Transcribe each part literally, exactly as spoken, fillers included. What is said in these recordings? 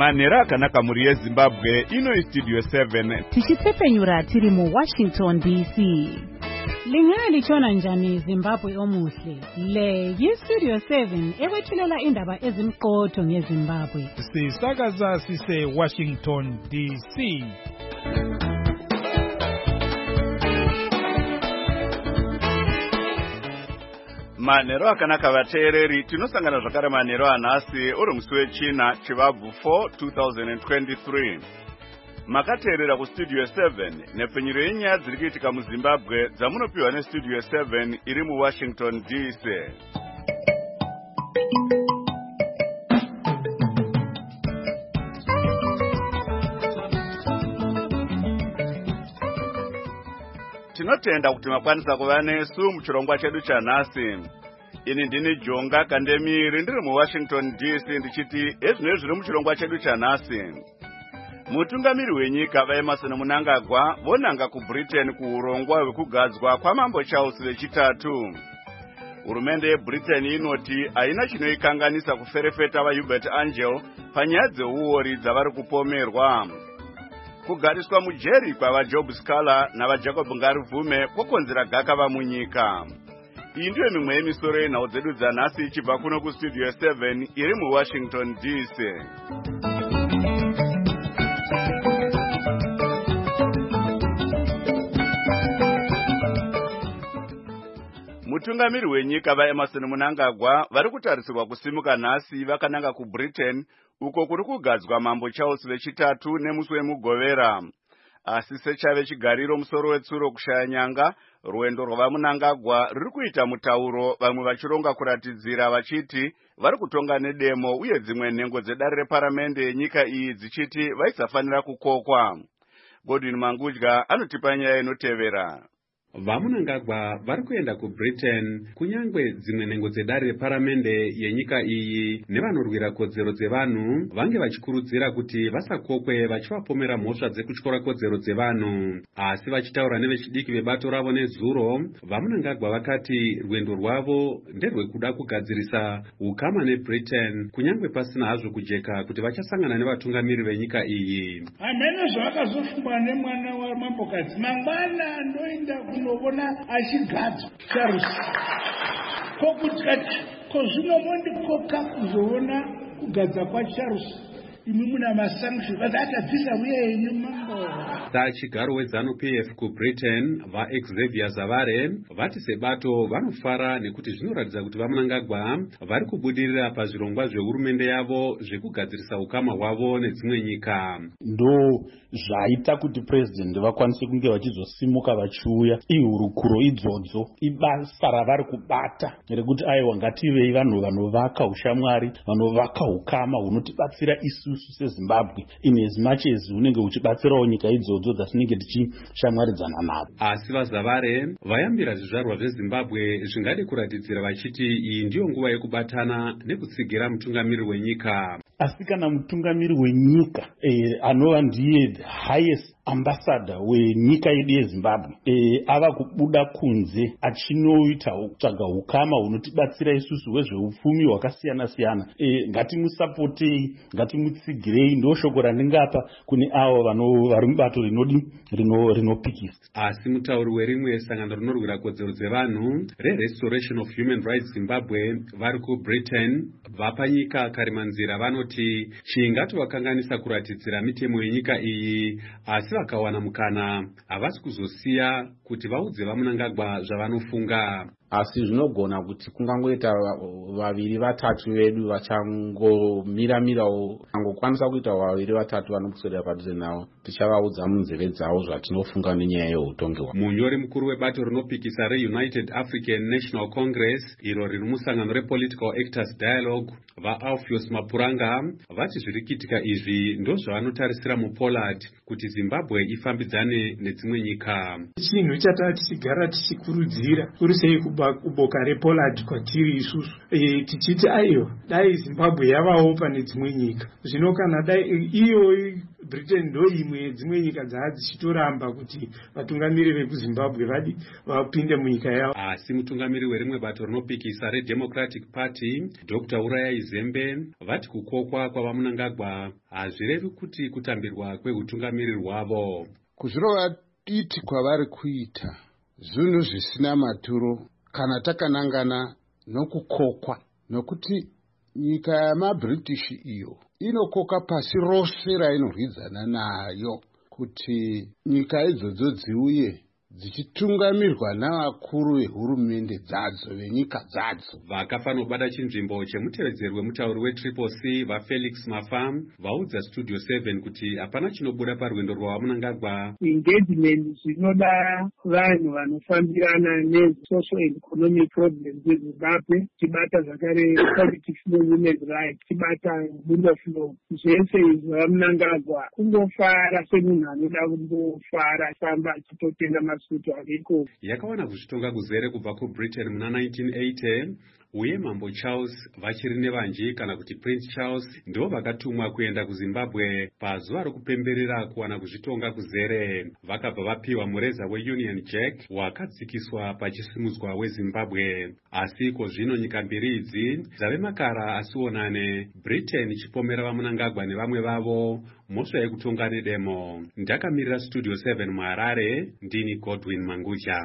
Manera akanaka muri yeZimbabwe ino Studio seven. Tichitephenyura tiri mu Washington D C. Lingana lichona njani Zimbabwe omuhle. Le yiStudio seven ekwethulela indaba ezimqotho ngeZimbabwe. Sisakaza sise Washington D C. Manero akanaka vateereri tinosangana zvakare manero anhasi uri musi wechina chivabvu four twenty twenty-three. Makateerera kuStudio seven nepfenyuro yenyaya dziri kuitika muZimbabwe dzamunopiwa neStudio seven iri muWashington D C. Tinotenda kuti makwanisa kuva nesu muchirongwa chedu chanhasi. Ini ndini Jonga Kandemiri ndiri muWashington D C ndichiti ezvinezvi zviri muchirongwa chedu chanhasi. Mutungamiri wenyika vaEmmerson Mnangagwa vonanga kuBritain kuurongwa hwekugadzwa kwamambo Charles wechitatu. Hurumende yeBritain inoti haina chinoikanganisa kuferefeta vaHubert Angel panyaya dzeuori dzavari kupomerwa. Kugariswa mujeri kwavaJob Scala navaJacob Ngarivume kwokonzera gakava munyika. Iyi ndiyo mimwe yemisoro yenhau dzedu dzanhasi ichibva kuno kuStudio seven iri muWashington D C. Mutungamiri wenyika vaEmmerson Mnangagwa vari kutarisirwa kusimuka nhasi vakananga kuBritain uko kuri kugadzwa mambo Charles wechitatu nemusi wemugovera. Asi sechave chigariro musoro wetsuro kushaya nyanga, rwendo rwavaMnangagwa ruri kuita mutauro vamwe vachironga kuratidzira vachiti vari kutonga nedemo uye dzimwe nhengo dzedare reparamende yenyika iyi dzichiti vaisafanira kukokwa. Godwin Mangudya anotipa nyaya inotevera. VaMnangagwa vari kuenda kuBritain kunyangwe dzimwe nhengo dzedare reparamende yenyika iyi nevanorwira kodzero dzevanhu vange vachikurudzira kuti vasakokwe vachivapomera mhosva dzekutyora kodzero dzevanhu. Asi vachitaura nevechidiki vebato ravo nezuro, VaMnangagwa vakati rwendo rwavo nderwekuda kugadzirisa ukama neBritain kunyangwe pasina hazvo kujeka kuti vachasangana nevatungamiri venyika iyi. Hamene zvakazofungwa nemwana wamambokadzi mangwana ndoenda kunovona achigadzwa Charles. Kokuti kati kozvinomondikoka kuzoona kugadza kwaCharles. Imi muna masanction vatatadzisa uye yenyu mambo. Sachigaro weZANU-P F kuBritain vaXavier Zavare vati sebato vanofara nekuti zvinoratidza kuti vaMnangagwa vari kubudirira pazvirongwa zvehurumende yavo zvekugadzirisa ukama hwavo nedzimwe nyika. Ndo zvaita kuti president vakwanise kunge vachizosimuka vachiuya ihurukuro idzodzo ibasa ravari kubata rekuti aiwa ngativei vanhu vanovaka ushamwari vanovaka ukama hunotibatsira isusu seZimbabwe in as much as unenge uchibatsirawo nyika idzodzo dzatinenge tichishamwaridzana navo. Asi vaZavare vayambira zvizvarwa zveZimbabwe zvingade kuratidzira vachiti iyi ndiyo nguva yekubatana nekutsigira mutungamiri wenyika. Asi kana mutungamiri wenyika eh, anova ndiye the highest ambassador wenyika yedu yeZimbabwe eh, ava kubuda kunze achinoita kutsvaga ukama hunotibatsira isusu hwezveupfumi hwakasiyana siyana, eh, ngatimusapotei, ngatimutsigirei, ndo shoko randingapa kune avo vari mubato rinodi rinopikisa. Asi mutauri werimwe sangano rinorwira kodzero dzevanhu reRestoration of Human Rights Zimbabwe vari kuBritain vapa nyika karimanzira vanoti chingato vakanganisa kuratidzira mitemo yenyika iyi, asi vakawana mukana havasi kuzosiya kuti vaudze vaMnangagwa zvavanofunga. Asi zvinogona kuti kungangoita vaviri vatatu vedu vachangomira-mirawo, angokwanisa kuita vaviri vatatu vanokuswedera padhuze navo, tichavaudza munzeve dzavo zvatinofunga nenyaya yeutongi hwavo. Munyori mukuru webato rinopikisa reUnited African National Congress iro riri musangano rePolitical Actors Dialogue vaAlpheus Mapuranga vati zviri kuitika izvi ndozvavanotarisira muPollard kuti Zimbabwe ifambidzane nedzimwe nyika. Chinhu chatava tichigara tichikurudzira kuri sei kuboka rePollard kwatiri isusu e, tichiti aiwa dai Zimbabwe yavawo pane dzimwe nyika. Zvino kana dai iyo britain ndo imwe dzimwe nyika dzaa dzichitoramba kuti vatungamiri vekuzimbabwe vadi vapinde munyika yavo. Asi mutungamiri werimwe bato rinopikisa redemocratic party Dr Urayai Zembe vati kukokwa kwavamunangagwa hazvirevi kuti kutambirwa kweutungamiri hwavo. Kuzvirova diti kwavari kuita zvinhu zvisina maturo kana takanangana nokukokwa, nokuti nyika yamabritish iyo inokoka pasi rose rainorwidzana nayo kuti nyika idzodzo dziuye dzichitungamirwa navakuru vehurumende dzadzo venyika dzadzo. Vakafanobada chinzvimbo chemutevedzeri wemutauri wetriple C vafelix Mafam vaudza studio seven kuti hapana chinobuda parwendo rwavamunangagwa. Engagement zvinoda vanhu vanofambirana nesocio economic problems eZimbabwe, tibata zvakare politics newomen's rights, tibata rule of law. Zvese izvi vamunangagwa kungofara semunhu anoda kungofara famba achitotenga masutu aliko. Yakawana kuzvitonga kuzere kubva kuBritain muna nineteen eighty uye mambo Charles vachiri nevanji kana kuti Prince Charles ndivo vakatumwa kuenda kuZimbabwe pazuva rokupemberera kuwana kuzvitonga kuzere. Vakabva vapiwa mureza weUnion Jack wakadzikiswa pachisimudzwa weZimbabwe. Asi iko zvino nyika mbiri idzi dzave makara asionane, Britain ichipomera vamunangagwa nevamwe vavo mhosva yekutonga nedemo. Ndakamirira studio seven muHarare, ndini Godwin Manguja.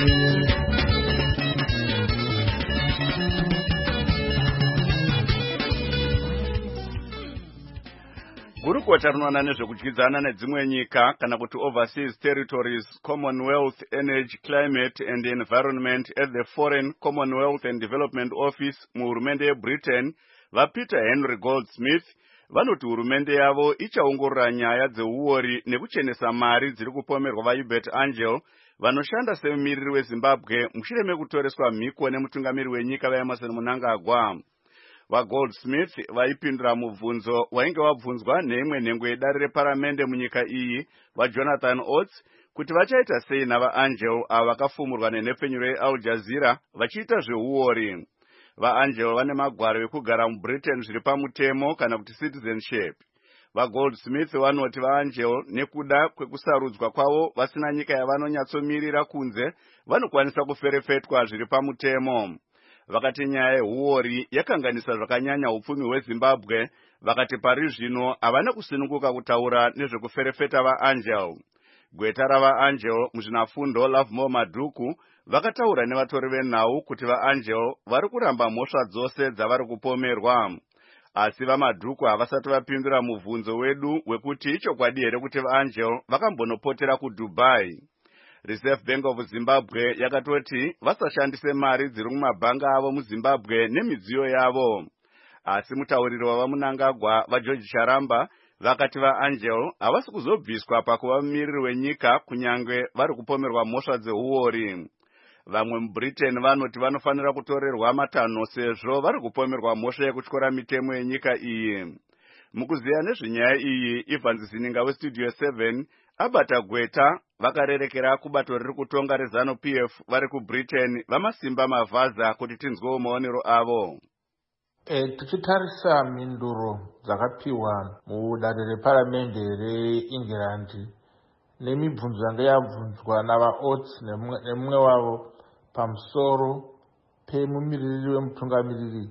Gurukota rinoona nezvekudyidzana nedzimwe nyika kana kuti overseas territories, Commonwealth Energy, Climate and Environment at the Foreign Commonwealth and Development Office muhurumende yeBritain vaPeter Henry Goldsmith vanoti hurumende yavo ichaongorora nyaya dzeuori nekuchenesa mari dziri kupomerwa vaHubert Angel vanoshanda semumiriri weZimbabwe mushure mekutoreswa mhiko nemutungamiri wenyika vaEmerson Mnangagwa. VaGoldsmith vaipindura mubvunzo wainge wabvunzwa neimwe nhengo yedare reparamende munyika iyi vaJonathan Oates kuti vachaita sei navaAngel ava vakafumurwa nenhepfenyuro yeAl Jazeera vachiita zveuori. VaAngel vane magwaro ekugara muBritain zviri pamutemo kana kuti citizenship. VaGoldsmith vanoti vaAngel nekuda kwekusarudzwa kwavo vasina nyika yavanonyatsomirira kunze vanokwanisa kuferefetwa zviri pamutemo. Vakati nyaya yeuori yakanganisa zvakanyanya upfumi hweZimbabwe, vakati pari zvino havana kusununguka kutaura nezvekuferefeta vaAngel. Gweta ravaAngel muzvinafundo Lovemore Madhuku vakataura nevatori venhau kuti vaAngel vari kuramba mhosva dzose dzavari kupomerwa. Asi vaMadhuku havasati vapindura mubvunzo wedu wekuti ichokwadi here kuti vaAngel vakambonopotera kuDubai. Reserve Bank of Zimbabwe yakatoti vasashandise mari dziri mumabhanga avo muZimbabwe nemidziyo yavo. Asi mutauriri wavamunangagwa vaGeorge Charamba vakati vaAngel havasi kuzobviswa pakuva mumiriri wenyika kunyange vari kupomerwa mhosva dzeuori. Vamwe muBritain vanoti vanofanira kutorerwa matanho sezvo vari kupomerwa mhosva yekutyora mitemo yenyika iyi. Mukuziya nezvenyaya iyi, Evans Zininga weStudio seven abata gweta vakarerekera kubato riri kutonga reZanu P F vari kuBritain vamasimba mavhaza kuti tinzwewo maonero avo. E, tichitarisa mhinduro dzakapiwa mudare reparamende reEngland nemibvunzo yanga yabvunzwa navaOates nemumwe wavo pamusoro pemumiriri wemutungamiriri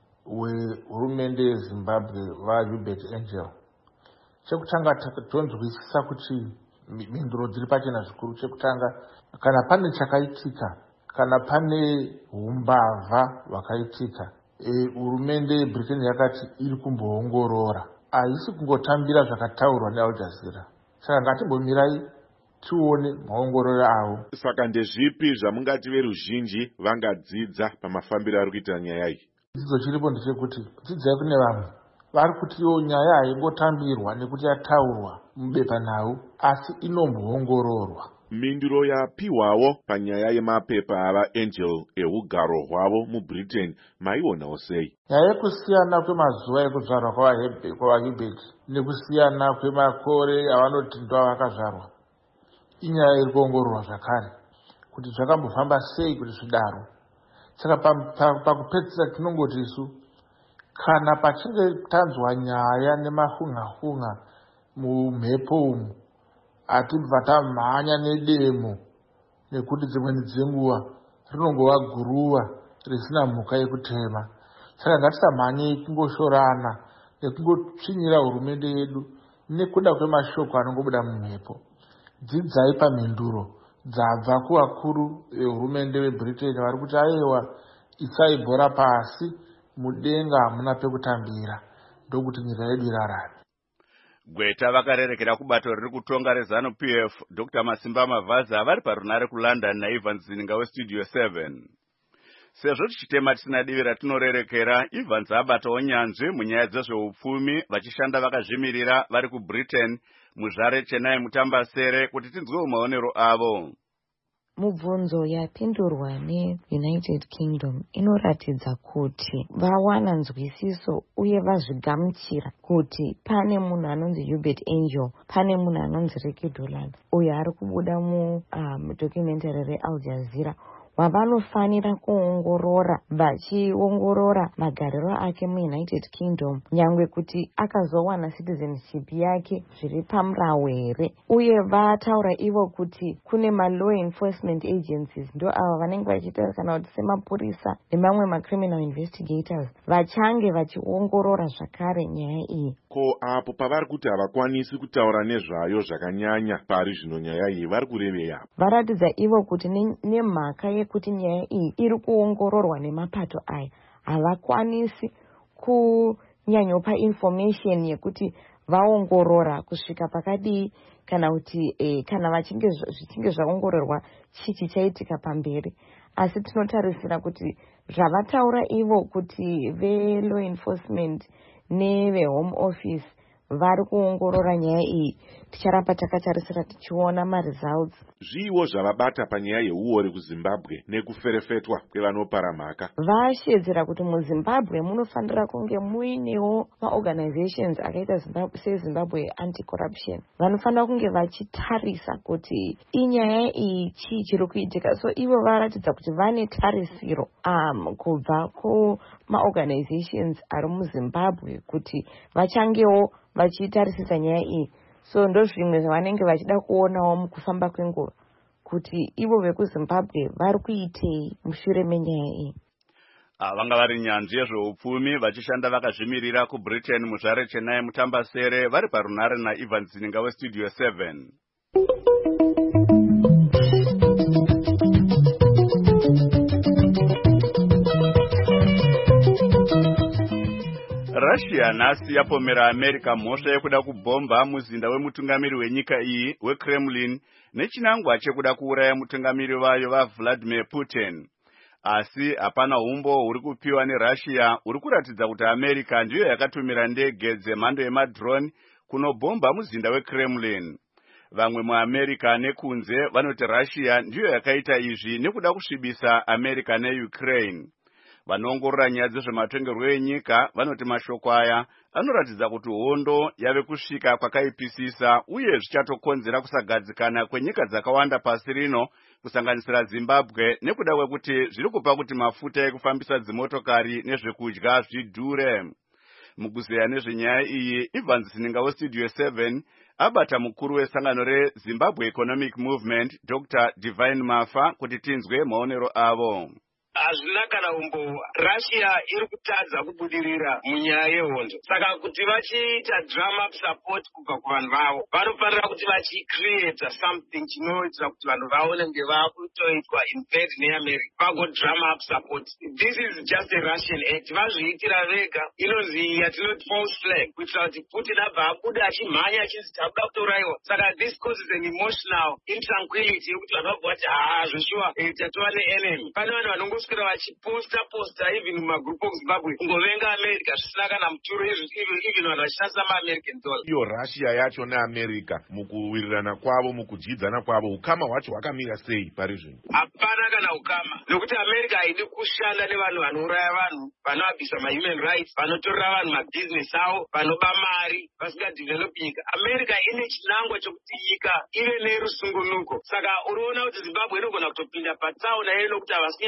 wehurumende yeZimbabwe vaHubert Angel. Chekutanga tonzwisisa kuti mhinduro dziri pachena zvikuru. Chekutanga, kana pane chakaitika, kana pane umbavha hwakaitika, hurumende e, yeBritain yakati iri kumboongorora, haisi kungotambira zvakataurwa neAl Jazeera. Saka ngatimbomirai tione maongororo avo. Saka ndezvipi zvamungati veruzhinji vangadzidza pamafambiro ari kuita nyaya iyi? Dzidzo chiripo ndechekuti dzidzai kune vamwe vari kuti yo nyaya haingotambirwa nekuti yataurwa mubepanhau, asi inomboongororwa. Mhinduro yapiwawo panyaya yemapepa avaAngel eugaro hwavo muBritain maionawo sei? Nyaya yekusiyana kwemazuva ekuzvarwa kwavaHubert nekusiyana kwemakore avanoti ndo vakazvarwa inyaya iri kuongororwa zvakare kuti zvakambofamba sei kuti zvidaro. Saka pakupedzisira tinongoti isu kana pachinge tanzwa nyaya nemahunga-hunga mumhepo umu atibva tamhanya nedemo, nekuti dzimweni dzenguva rinongova guruva risina mhuka yekutema. Saka ngatisamhanyei kungoshorana nekungotsvinyira hurumende yedu nekuda kwemashoko anongobuda mumhepo. Dzidzai pamhinduro dzabva kuvakuru vehurumende veBritain vari kuti aiwa isai bhora pasi, mudenga hamuna pekutambira, ndokuti nyika yedu irarame. Gweta vakarerekera kubato riri kutonga rezanu P F Doctor Masimba Mavaza vari parunare kuLondon naIvan Zininga weStudio seven. Sezvo tichitema tisina divi ratinorerekera, Evans abatawo nyanzvi munyaya dzezveupfumi vachishanda vakazvimirira vari kuBritain muzvare Chennai Mutambasere kuti tinzwewo maonero avo. Mubvunzo yapindurwa neUnited Kingdom inoratidza kuti vawana nzwisiso uye vazvigamuchira kuti pane munhu anonzi Hubert Angel, pane munhu anonzi Ricky Dolan uyo ari kubuda mudocumentary reAl Jazeera wavanofanira kuongorora, vachiongorora magariro ake muUnited Kingdom nyangwe kuti akazowana citizenship yake zviri pamurawo here. Uye vataura ivo kuti kune ma-law enforcement agencies ndo ava vanenge vachiita kana kuti semapurisa nemamwe ma-criminal investigators vachange vachiongorora zvakare nyaya iyi. Ko apo pavari kuti havakwanisi kutaura nezvayo zvakanyanya pari zvino nyaya iyi vari kurevei apo? Varatidza ivo kuti nemhaka yekuti nyaya iyi iri kuongororwa nemapato aya havakwanisi kunyanyopa information yekuti vaongorora kusvika pakadii kana kuti eh, kana vachinge zvichinge zvaongororwa chichi chaitika pamberi. Asi tinotarisira kuti zvavataura ivo kuti ve-law enforcement neve-home office vari kuongorora nyaya iyi, ticharamba takatarisira tichiona ma-results. Zviiwo zvavabata panyaya yeuori kuZimbabwe nekuferefetwa kwevanopara mhaka. Vashedzera kuti muZimbabwe munofanira kunge muinewo maorganizations akaita seZimbabwe Anti-Corruption. Vanofanira kunge vachitarisa kuti inyaya iyi chii chiri kuitika. So ivo varatidza kuti vane tarisiro um, kubva kumaorganizations ari muZimbabwe kuti vachangewo vachitarisisa nyaya iyi. So ndo zvimwe zvavanenge vachida kuonawo mukufamba kwenguva kuti ivo vekuZimbabwe vari kuitei mushure menyaya iyi. Vanga vari nyanzvi yezveupfumi vachishanda vakazvimirira kuBritain muzvare Chennai Mutambasere vari parunare naIvan Zininga weStudio seven. Russia nhasi yapomera America mhosva yekuda kubhomba muzinda wemutungamiri wenyika iyi weKremlin nechinangwa chekuda kuuraya mutungamiri wayo vaVladimir Putin. Asi hapana umbo huri kupiwa neRussia huri kuratidza kuti America ndiyo yakatumira ndege dzemhando yemadrone kunobhomba muzinda weKremlin. Vamwe muAmerica nekunze vanoti Russia ndiyo yakaita izvi nekuda kusvibisa America neUkraine. Vanoongorora nyaya dzezvematongerwo enyika vanoti mashoko aya anoratidza kuti hondo yave kusvika kwakaipisisa uye zvichatokonzera kusagadzikana kwenyika dzakawanda pasi rino kusanganisira Zimbabwe nekuda kwekuti zviri kupa kuti mafuta ekufambisa dzimotokari nezvekudya zvidhure. Mukuzeya nezvenyaya iyi, Ivan Zininga weStudio seven abata mukuru wesangano reZimbabwe Economic Movement Doctor Divine Mafa kuti tinzwe maonero avo. Hazvina kana umbo Russia iri kutadza kubudirira munyaya yehondo. Saka kuti vachiita drum up support kubva kuvanhu vavo, vanofanira kuti vachicreate something chinoitira kuti vanhu vaone kunge vakutoitwa invade neAmerica vago drum up support. This is just a Russian act. Vazviitira vega. Inonzi yatinoti false flag kuitira kuti Putin abva abuda achimhanya achinzi tabuda kutoraiwa. Saka this causes an emotional intranquility yekuti vanhu vabva vati haa zveshuwa tatova neenemy. Pane vanhu vanongo kuswera vachiposta posta even mumagroup okuZimbabwe kungovenga America zvisina kana muturo even vanhu vachishandisa maAmerican dollar. Iyo Russia yacho neAmerica mukuwirirana kwavo mukudyidzana kwavo ukama hwacho hwakamira sei pari zvino? Hapana kana ukama, nokuti America haidi kushanda nevanhu vanouraya vanhu, vanoabvisa mahuman rights, vanotorera vanhu mabusiness avo, vanoba mari, vasingadevelopi nyika. America ine chinangwa chokuti nyika ive nerusungunuko. Saka unoona kuti Zimbabwe inogona kutopinda patsaona yeye nokuti havasi kunyatsotora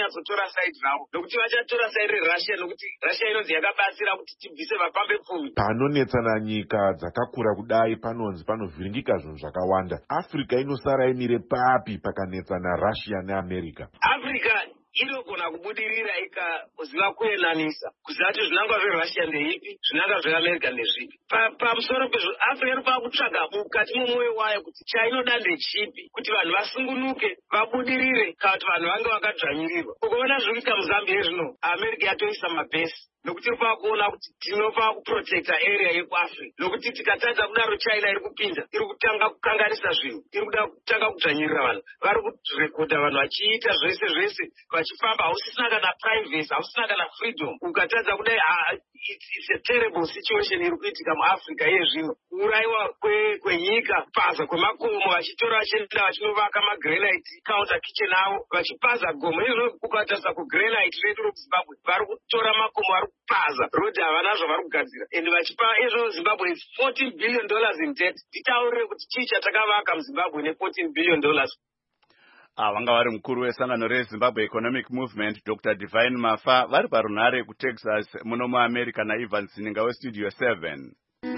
saidi ravo, nokuti vachatora saidi reRussia, nokuti Russia inonzi yakabatsira kuti tibvise vapambe pfumi. Panonetsana nyika dzakakura kudai panonzi panovhiringika zvinhu zvakawanda. Africa inosara imire papi pakanetsana Russia neAmerica? Africa inogona kubudirira ikaziva kuenanisa, kuziva kuti zvinangwa zveRussia ndeipi, zvinangwa zveAmerica ndezvipi. Pamusoro pezvo Africa inofanira kutsvaga mukati mumwoyo wayo kuti chainoda ndechipi, kuti vanhu vasungunuke, vabudirire, kana kuti vanhu vange vakadzvanyirirwa. Ukuona zviri kuitika muZambia zvino, America yatoisa mabhesi, nokuti iri kuona kuti tinofanira kuprotecta area yekuAfrica, nokuti tikatadza kudaro China iri kupinda, iri kutanga kukanganisa zvinhu, iri kuda kutanga kudzvanyirira vanhu, vari kurekodha vanhu vachiita zvese zvese, vachifamba, hausisina kana privacy, hausisina kana freedom. Ukatadza kudai, it's a terrible situation iri kuitika muAfrica yezvino. Kuraiwa kwenyika, kupaza kwemakomo, vachitora vachienda vachinovaka magranite counter kitchen avo, vachipaza gomo. Izvo ukatarisa kugranite redu reZimbabwe, vari kutora makomo, vari kupaza rodhi, havanazvo vari kugadzira, and vachipa izvo Zimbabwe is fourteen billion dollars in debt. Titaurire kuti chii chatakavaka muZimbabwe ne fourteen billion dollars. Vanga vari mukuru wesangano reZimbabwe Economic Movement Doctor Divine Mafa vari parunhare kuTexas muno muAmerica naIvan Sininga weStudio seven.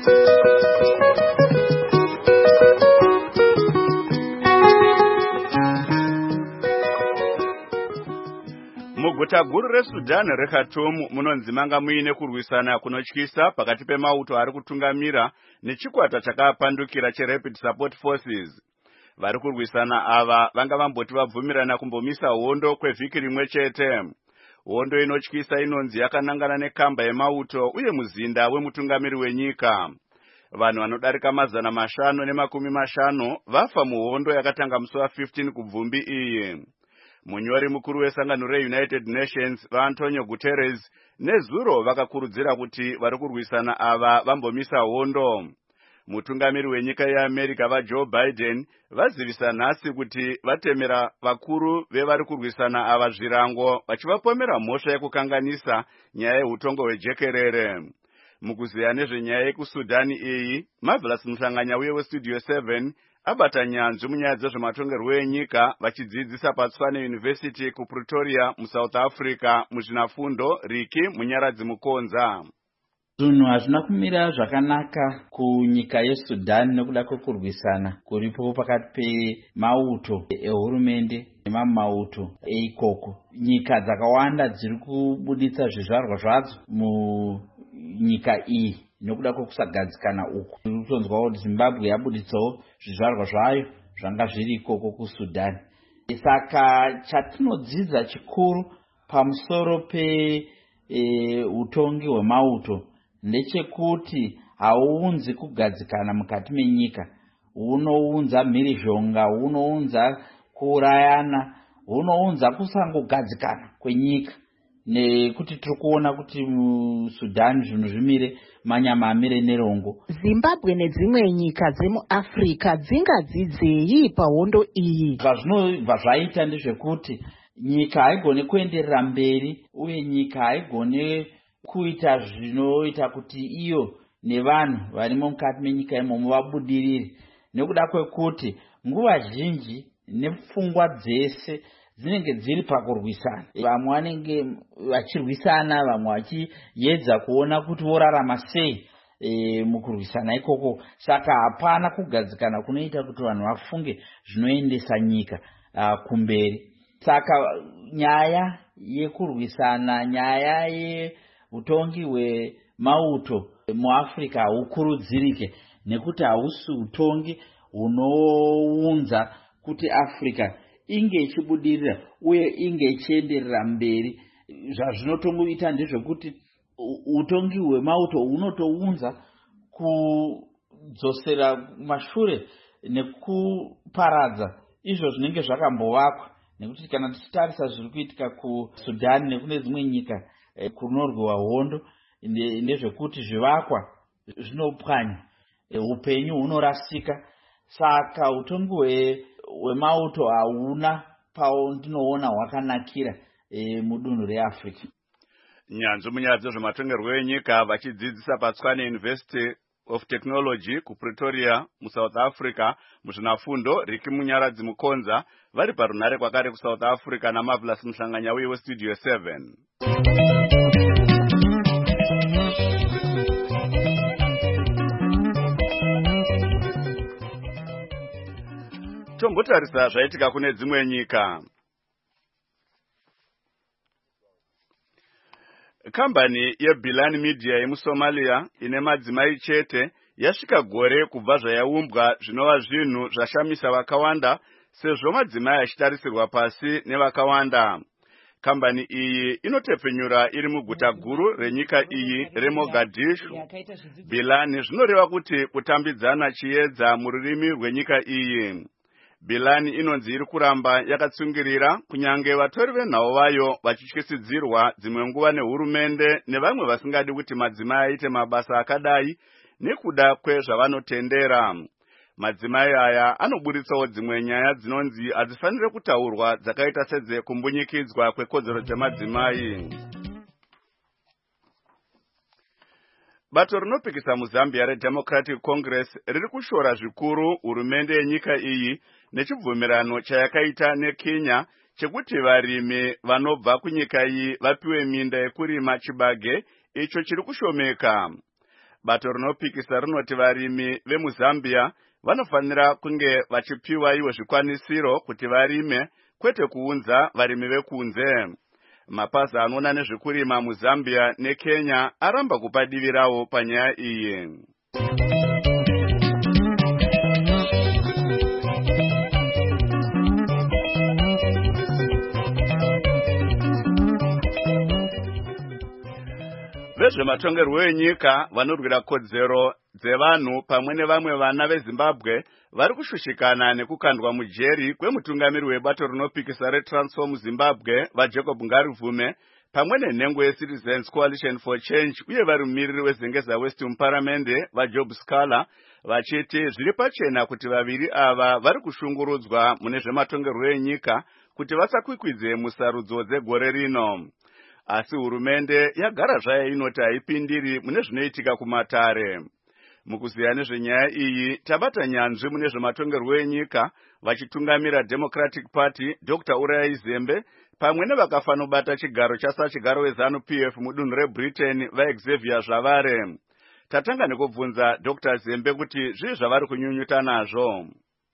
Muguta guru reSudan reKhartoum munonzi manga muine kurwisana kunotyisa pakati pemauto ari kutungamira nechikwata chakapandukira cheRapid Support Forces. Vari kurwisana ava vanga vamboti vabvumirana kumbomisa hondo kwevhiki rimwe chete. Hondo inotyisa inonzi yakanangana nekamba yemauto uye muzinda wemutungamiri wenyika. Vanhu vanodarika mazana mashanu nemakumi mashanu vafa muhondo yakatanga musi wa15 kubvumbi iyi. Munyori mukuru wesangano reUnited Nations vaAntonio Guterres nezuro vakakurudzira kuti vari kurwisana ava vambomisa hondo. Mutungamiri wenyika yeAmerica vaJoe Biden vazivisa nhasi kuti vatemera vakuru vevari kurwisana ava zvirango vachivapomera mhosva yekukanganisa nyaya yehutongo hwejekerere. Mukuziya nezvenyaya yekusudani iyi, Marvelous Muhlanganya uye weStudio seven abata nyanzvi munyaya dzezvematongerwo enyika vachidzidzisa paTshwane University kuPretoria muSouth Africa muzvinafundo Riki Munyaradzi Mukonza. Zvinhu hazvina kumira zvakanaka kunyika yeSudan nekuda kwekurwisana kuripo pakati pemauto ehurumende nemamauto eikoko. Nyika dzakawanda dziri kubuditsa zvizvarwa zvadzo munyika iyi nekuda kwekusagadzikana uku. Kutonzwa kuti Zimbabwe yabuditsawo zvizvarwa zvayo zvanga zviri ikoko kuSudan. Saka chatinodzidza chikuru pamusoro pe e, utongi hwemauto ndechekuti hauunzi kugadzikana mukati menyika, unounza mhirizhonga, unounza kuurayana, unounza kusangogadzikana kwenyika. Nekuti tiri kuona kuti muSudan zvinhu zvimire manyama amire nerongo. Zimbabwe nedzimwe nyika dzemuAfrica dzingadzidzei pahondo iyi? Zvazvinobva zvaita ndezvekuti nyika haigone kuenderera mberi uye nyika haigone kuita zvinoita kuti iyo nevanhu varimo mukati menyika imomo vabudirire, nekuda kwekuti nguva zhinji nepfungwa dzese dzinenge dziri pakurwisana. Vamwe vanenge vachirwisana, vamwe vachiedza kuona kuti vorarama sei e, mukurwisana ikoko. Saka hapana kugadzikana kunoita kuti vanhu vafunge zvinoendesa nyika uh, kumberi. Saka nyaya yekurwisana, nyaya yeutongi hwemauto muAfrica haukurudzirike, nekuti hausi utongi hunounza kuti Africa inge ichibudirira uye inge ichienderera mberi. Zvazvinotongoita ndezvekuti utongi hwemauto hunotounza kudzosera mashure nekuparadza izvo zvinenge zvakambovakwa. Nekuti kana tichitarisa zviri kuitika kuSudan nekune dzimwe nyika eh, kunorwiwa hondo, ndezvekuti zvivakwa zvinopwanya, eh, upenyu hunorasika. Saka utongi hwemauto hauna paundinoona hwakanakira eh, mudunhu reAfrica. Nyanzvi munyaya dzezvematongerwo enyika vachidzidzisa paTshwane University of Technology kuPretoria muSouth Africa muzvinafundo Riki Munyaradzi Mukonza vari parunare kwakare kuSouth Africa naMarvelous Mhlanganya we Studio seven. Tombotarisa zvaitika kune dzimwe nyika. Kambani yeBilani Media yemuSomalia ine madzimai chete yasvika gore kubva zvayaumbwa zvinova zvinhu zvashamisa vakawanda sezvo madzimai achitarisirwa pasi nevakawanda. Kambani iyi inotepfenyura iri muguta guru renyika iyi reMogadishu. Bilani zvinoreva kuti kutambidzana chiedza mururimi rwenyika iyi. Bilani inonzi iri kuramba yakatsungirira kunyange vatori venhau vayo vachityisidzirwa dzimwe nguva nehurumende nevamwe vasingadi kuti madzimai aite mabasa akadai nekuda kwezvavanotendera. Madzimai aya anoburitsawo dzimwe nyaya dzinonzi hadzifanire kutaurwa dzakaita sedzekumbunyikidzwa kwekodzero dzemadzimai. Bato rinopikisa muZambia reDemocratic Congress riri kushora zvikuru hurumende yenyika iyi nechibvumirano chayakaita neKenya chekuti varimi vanobva kunyika iyi vapiwe minda yekurima chibage icho chiri kushomeka. Bato rinopikisa rinoti varimi vemuZambia vanofanira kunge vachipiwa iwo zvikwanisiro kuti varime kwete kuunza varimi vekunze. Mapazi anoona nezvekurima muZambia neKenya aramba kupa divi rawo panyaya iyi. Vezvematongerwo enyika vanorwira kodzero dzevanhu pamwe nevamwe vana veZimbabwe vari kushushikana nekukandwa mujeri kwemutungamiri webato rinopikisa reTransform Zimbabwe vaJacob Ngarivume pamwe nenhengo yeCitizens Coalition for Change uye vari mumiriri weZengeza West muparamende vaJob Scala vachiti zviri pachena kuti vaviri ava vari kushungurudzwa mune zvematongerwo enyika kuti vasakwikwidze musarudzo dzegore rino. Asi hurumende yagara zvayo inoti haipindiri mune zvinoitika kumatare. Mukuziya nezvenyaya iyi tabata nyanzvi mune zvematongerwo enyika vachitungamira Democratic Party Doctor Uriah Zembe pamwe nevakafanobata chigaro chasachigaro weZanu P F mudunhu reBritain vaXavier Zvavare. Tatanga nekubvunza Doctor Zembe kuti zvii zvavari kunyunyuta nazvo.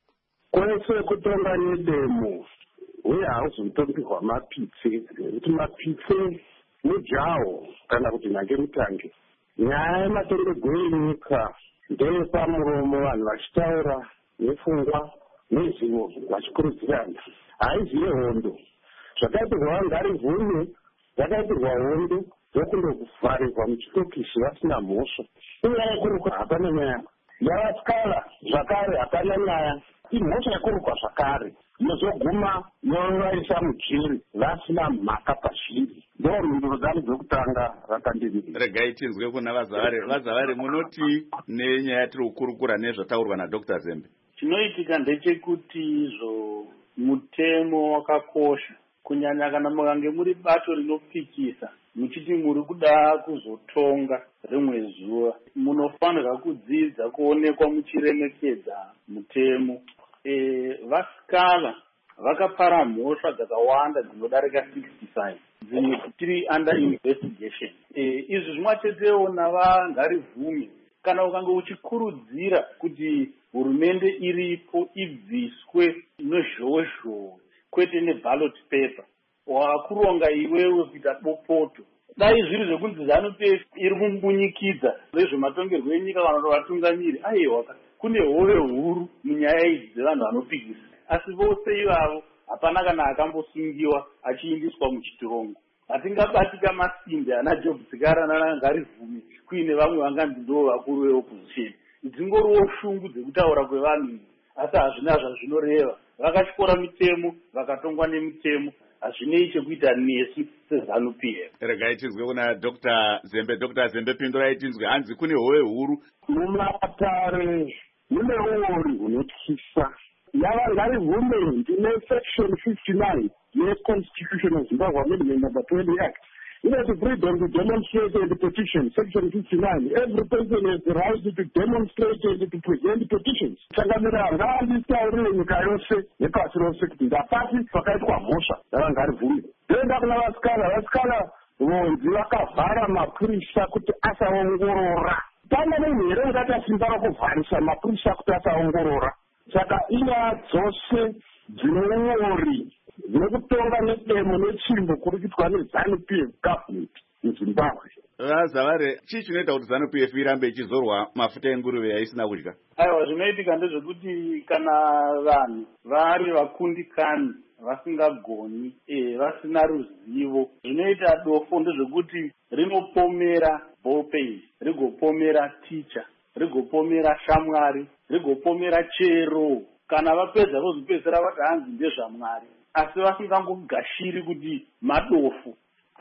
Kwese kutonga nedemo uye hauzotongerwa mapitse kuti mapitse mujawo kana kuti nhange mutange. Nyaya yematongerwo enyika ndeyepamuromo vanhu vachitaura nepfungwa nezivo vachikurudzirana. Haiziye hondo. Zvakaitirwa Ngarivume zvakaitirwa hondo dzokundovharirwa muchitokisi vasina mhosva. Inyaya yekurukwa hapana nyaya. YavaScala zvakare hapana nyaya. Imhosva yekurukwa zvakare yozoguma yovaisa mujeri vasina mhaka pazviri. Ndo mhinduro dzangu dzokutanga rakandirira. Regai tinzwe kuna Vazavare. Vazavare munoti nenyaya tiri kukurukura nezvataurwa naDoctor Zembe. Chinoitika ndechekuti izvo mutemo wakakosha kunyanya kana mukange muri bato rinopikisa muchiti muri kuda kuzotonga rimwe zuva munofanirwa kudzidza kuonekwa muchiremekedza mutemo. E, vaScala vakapara mhosva dzakawanda dzinodarika sixty-five dzimwe tiri under investigation. E, izvi zvimwachetewo navaNgarivume kana ukange uchikurudzira kuti hurumende iripo ibviswe nezhozho kwete neballot paper wakuronga iwewe kuita bopoto. Dai zviri zvekunzi Zanu P F iri kumbunyikidza vezvematongerwo enyika kana kuti vatungamiri aiwa kune hove huru munyaya idzi dzevanhu vanopikisa. Asi vose ivavo hapana kana akambosungiwa achiindiswa muchitirongo. Hatingabatika masimbi ana Job Scala nana Ngarivume kuine vamwe vanganzi ndo vakuru veopposition. Dzingoriwo shungu dzekutaura kwevanhu asi hazvina zvazvinoreva. Vakashora mitemo vakatongwa nemitemo hazvinei chekuita nesu seZanu P F. Regai tinzwe kuna Doctor Zembe. Doctor Zembe pindurai tinzwe hanzi kune hove huru mumatare mune uori hunotyisa. YavaNgarivume ndine section fifty-nine yeConstitution of Zimbabwe Amendment number twenty Act You know, the freedom to demonstrate and the petition, Section fifty-nine. Every person has the right to demonstrate and to present petitions. Tsangamira nganditaurire nyika yose nepasi rose kuti ndapati pakaitwa mhosva ravangarivume. Toenda kuna vasikana, vasikana vonzi vakavhara mapurisa kuti asaongorora. Tanga munhu here ungati asimba rakuvharisa mapurisa kuti asaongorora. Saka inyaya dzose dzineuri dzinokutonga nedemo netsvimbo kuri kuitwa neZANU-P F government muZimbabwe. Vazavari chii chinoita kuti ZANU-P F irambe ichizorwa mafuta enguruve yaisina kudya? Aiwa, zvinoitika ndezvekuti kana vanhu vari vakundikani vasingagoni e vasina ruzivo, zvinoita dofo ndezvekuti rinopomera ballpage, rigopomera teacher, rigopomera shamwari, rigopomera chero. Kana vapedza vozopedzera vati hanzi ndezvaMwari, asi vasingangogashiri kuti madofu,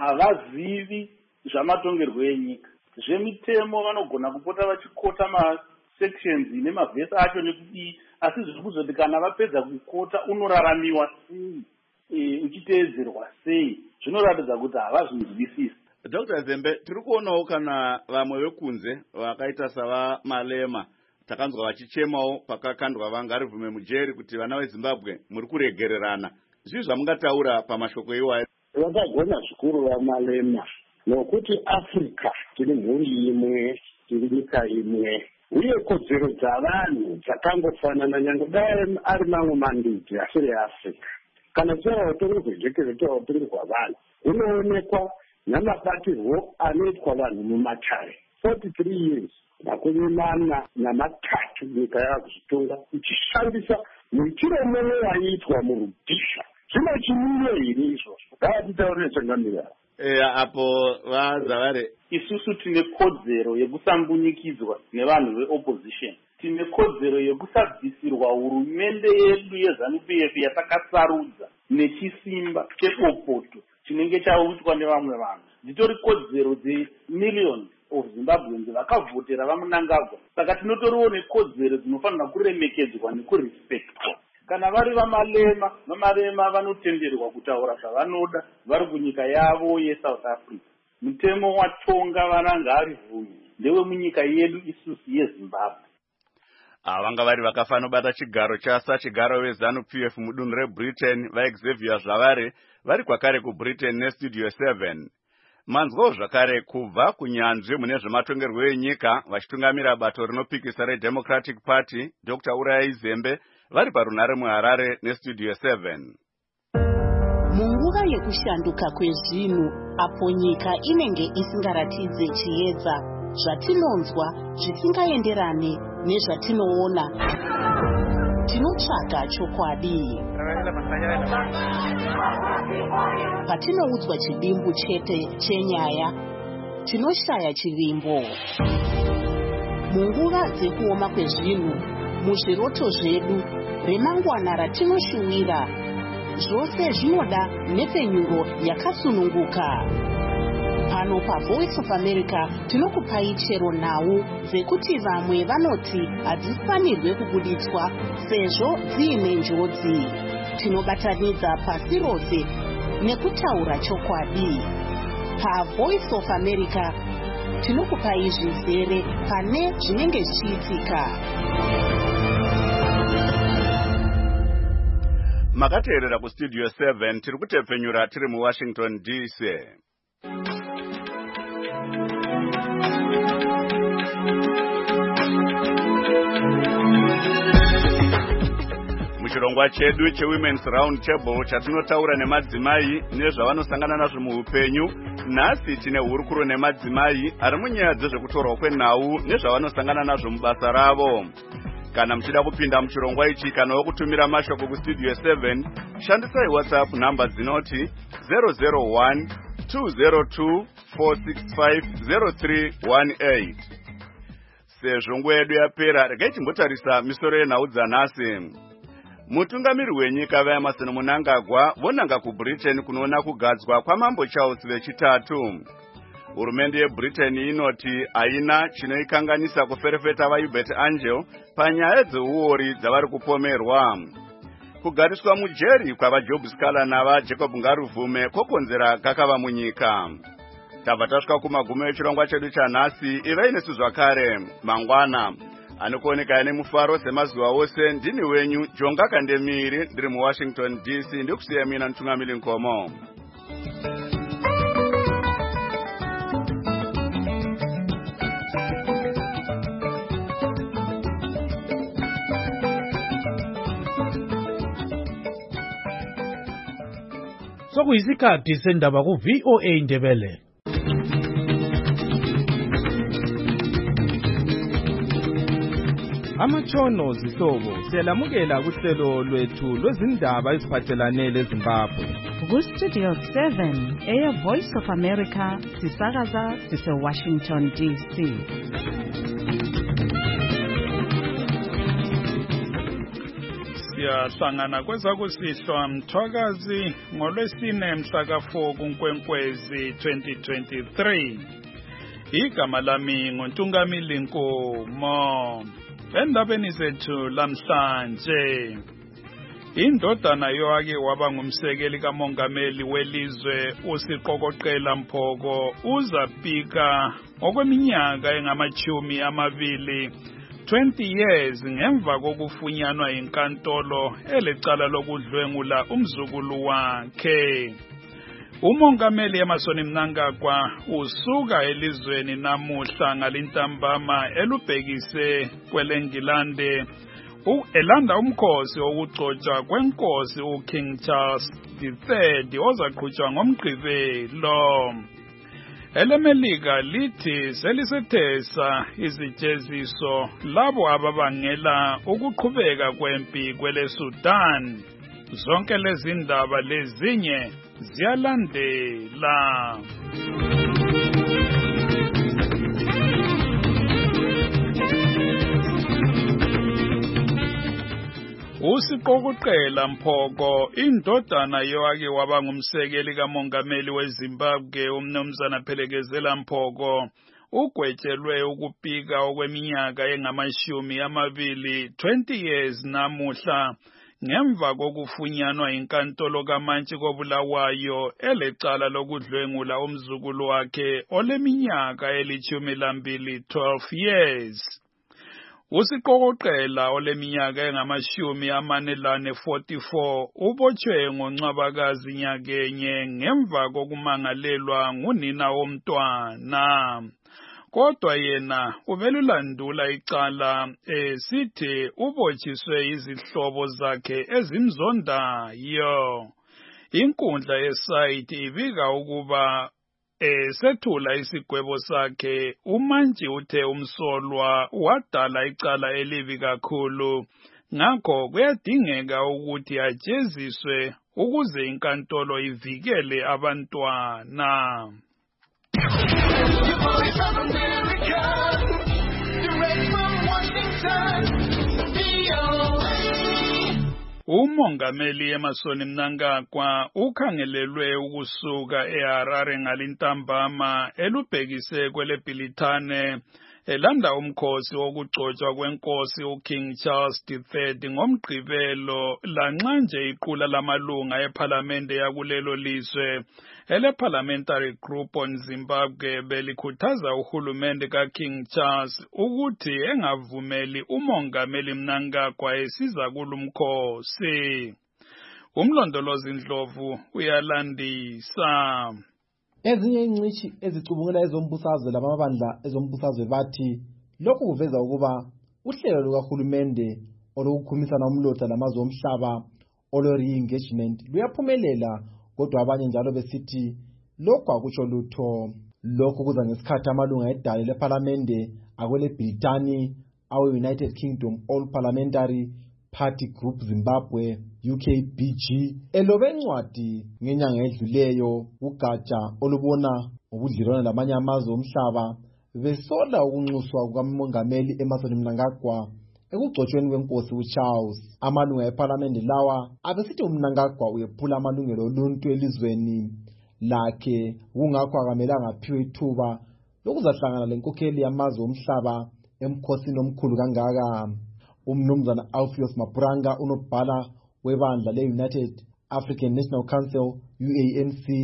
havazivi zvamatongerwo enyika. Zvemitemo vanogona kupota vachikota masections nemavhesi acho nekudii, asi zviri kuzoti kana vapedza kukota unoraramiwa sei, e, uchiteedzerwa sei, zvinoratidza kuti havazvinzwisisi. Doctor Zembe, tiri kuonawo kana vamwe vekunze vakaita sava Malema takanzwa vachichemawo pakakandwa vangarivume mujeri kuti vana veZimbabwe muri kuregererana. Zvii zvamungataura pamashoko iwayo? Vakagona zvikuru vaMalema nokuti Afrika tiri mhuri imwe, tiri nyika imwe, uye kodzero dzavanhu dzakangofanana nyange dai ari mamwe mandudzi asiri eAfrica. Kana tichava utongi hwejekero tichava utongi hwavanhu hunoonekwa namabatirwo anoitwa vanhu mumatare. forty-three years makumi mana namatatu nyika yakuzvitonga ichishandisa muitiro umwe waiitwa murudhisha. Zvino chimiro here izvozvo? Ngavatitaurire Tsangamira. Eya, apo vazavari isusu tine kodzero yekusambunyikidzwa nevanhu veopposition. Tine kodzero yekusabvisirwa hurumende yedu yeZANU-P F yatakasarudza nechisimba chepopoto chinenge chaitwa nevamwe vanhu. Dzitori kodzero dzemillions of Zimbabweans vakavhotera vaMunangagwa. Saka tinotoriwo nekodzero dzinofanira kuremekedzwa nekurespectwa. Kana vari vaMalema, vaMalema vanotenderwa kutaura zvavanoda vari kunyika yavo yeSouth Africa. Mutemo watonga varanga ari vhumi ndewe munyika yedu isusu yeZimbabwe. Vanga vari vakafanobata chigaro chasa chigaro veZANU-P F mudunhu reBritain vaXavier Zvavari vari kwakare kuBritain neStudio seven. Manzwawo zvakare kubva kunyanzvi mune zvematongerwo enyika vachitungamira bato rinopikisa reDemocratic Party Doctor Urayai Zembe vari parunhare muHarare neStudio seven. Munguva yekushanduka kwezvinhu apo nyika inenge isingaratidze chiedza, zvatinonzwa zvisingaenderane nezvatinoona, tinotsvaga chokwadi. Patinoudzwa chivimbo chete chenyaya, tinoshaya chivimbo. Munguva dzekuoma kwezvinhu, muzviroto zvedu, remangwana ratinoshumira, zvose zvinoda nepfenyuro yakasununguka. Pano paVoice of America tinokupai chero nhau dzekuti vamwe vanoti hadzifanirwe kubuditswa sezvo dziine njodzi. Tinobatanidza pasi rose nekutaura chokwadi. PaVoice of America tinokupai zvizere pane zvinenge zvichiitika. Makateerera kuStudio seven tiri kutepfenyura tiri muWashington D C. Muchirongwa chedu cheWomen's Round Table chatinotaura nemadzimai nezvavanosangana nazvo muupenyu, nhasi tine hurukuro nemadzimai ari munyaya dzezvekutorwa kwenhau nezvavanosangana nazvo mubasa ravo. Kana muchida kupinda muchirongwa ichi kana wokutumira mashoko kuStudio seven, shandisai WhatsApp namba dzinoti zero zero one two zero two four six five zero three one eight. Sezvo nguva yedu yapera, regai timbotarisa misoro yenhau dzanhasi. Mutungamiri wenyika vaEmmerson Mnangagwa vonanga kuBritain kunoona kugadzwa kwamambo Charles vechitatu. Hurumende yeBritain inoti haina chinoikanganisa kuferefeta vaHubert Angel panyaya dzeuori dzavari kupomerwa. Kugariswa mujeri kwavaJob Scala navaJacob Ngaruvume kokonzera kakava munyika. tabva tasvika kumagumo echirongwa chedu chanhasi. ivai nesu zvakare mangwana anokuoneka nemufaro semazuva ose. Ndini wenyu Jonga Kandemiri, ndiri muWashington D C, ndikusiya mina Ntungamiri Nkomo. Sokuyisikhathi sendaba ku V O A Ndebele. Amatshono zihlobo siyalamukela kuhlelo lwethu lwezindaba eziphathelane leZimbabwe. Ku Studio seven eya Voice of America sisakaza sise Washington D C. Siyahlangana kwezakusihlwa Mthwakazi ngolwesine mhla ka four kuNkwenkwezi twenty twenty-three. Igama lami nguNtungamili Nkomo. Endabeni zethu lamhlanje, indodana yoake waba ngumsekeli kamongameli welizwe uSiqokoqela Mphoko uzapika okweminyaka engamachumi amabili twenty years ngemva kokufunyanwa inkantolo elecala lokudlwengula umzukulu wakhe. Umongameli Emmerson Mnangagwa usuka elizweni namuhla ngalintambama elubhekise kweleNgilande elanda umkhosi wokugcotshwa kwenkosi uKing Charles the third ozaqhutshwa ngoMgqibelo. EleMelika lithi selisethesa izijeziso labo ababangela ukuqhubeka kwempi kweleSudan. Zonke lezi ndaba lezinye ziyalandela. uSiqokoqela Mphoko, indodana yoake waba ngumsekeli kamongameli weZimbabwe uMnumzana Phelekezela Mphoko, ugwetshelwe ukupika okweminyaka engamashumi amabili twenty years namuhla ngemva kokufunyanwa inkantolo kaMantshi koBulawayo elecala lokudlwengula umzukulu wakhe oleminyaka elithumi lambili twelve years. uSiqokoqela oleminyaka engamashumi amane lane forty-four ubotshwe ngoNcwabakazi nyakenye ngemva kokumangalelwa ngunina womntwana. Kodwa yena ubelulandula icala esithi ubotshiswe izihlobo zakhe ezimzondayo. Inkundla yeSite ibika ukuba esethula isigwebo sakhe uMantshi uthe umsolwa wadala icala elibi kakhulu, ngakho kuyadingeka ukuthi ajeziswe ukuze inkantolo ivikele abantwana. Umongameli Emmerson Mnangagwa ukhangelelwe ukusuka eHarare ngalintambama elubhekise kweleBhilitane elanda umkhosi wokugcotshwa kwenkosi uKing Charles the third ngoMgqibelo lanxa nje iqula lamalunga ePhalamende yakulelo lizwe ele-Parliamentary Group on Zimbabwe belikhuthaza uhulumende kaKing Charles ukuthi engavumeli umongameli Mnangagwa esiza kulumkhosi. Umlondolozi Ndlovu uyalandisa. Ezinye ingcishi ezicubungela ezombusazwe labamabandla ezombusazwe bathi lokhu kuveza ukuba uhlelo lukahulumende olukukhumisana umlotha lamazwe omhlaba olo-re-engagement luyaphumelela, kodwa abanye njalo besithi lokhu akutsho lutho. Lokhu kuza ngesikhathi amalunga edale lePhalamende akweleBhilitani awe-United Kingdom All Parliamentary Party Group Zimbabwe U K B G elobe ncwadi ngenyanga edluleyo ugatsha olubona ubudlelwane lamanye amazwe omhlaba besola ukunxuswa kukamongameli Emmerson Mnangagwa ekugcotshweni kwenkosi uCharles. Amalunga ePhalamende lawa abesithi uMnangagwa uyephula amalungelo oluntu elizweni lakhe, kungakho akamelanga aphiwe ithuba lokuzahlangana lenkokheli yamazwe omhlaba emkhosini omkhulu kangaka. Umnumzana Alpheus Mapuranga, unobhala webandla le-United African National Council U A N C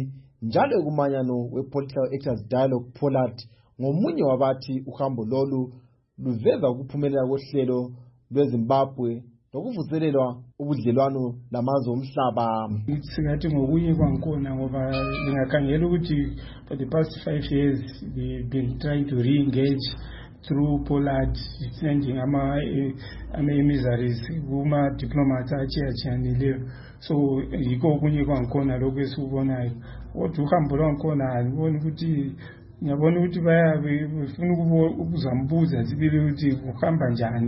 njalo kumanyano we-Political Actors Dialogue Pollard ngomunye wabathi uhambo lolu luveza ukuphumelela kohlelo lweZimbabwe nokuvuselelwa ubudlelwano namazwe omhlaba. Singathi ngokunye kwankona ngoba lingakhangela ukuthi for the past five years they've been trying to re-engage through Pollard sending ama emissaries kuma diplomats achiachaneleyo, so yiko okunye kwankona lokho esikubonayo. Kodwa uhambo lwankona aliboni ukuthi ngiyabona ukuthi baya befuna ukuzambuza sibile ukuthi ukuhamba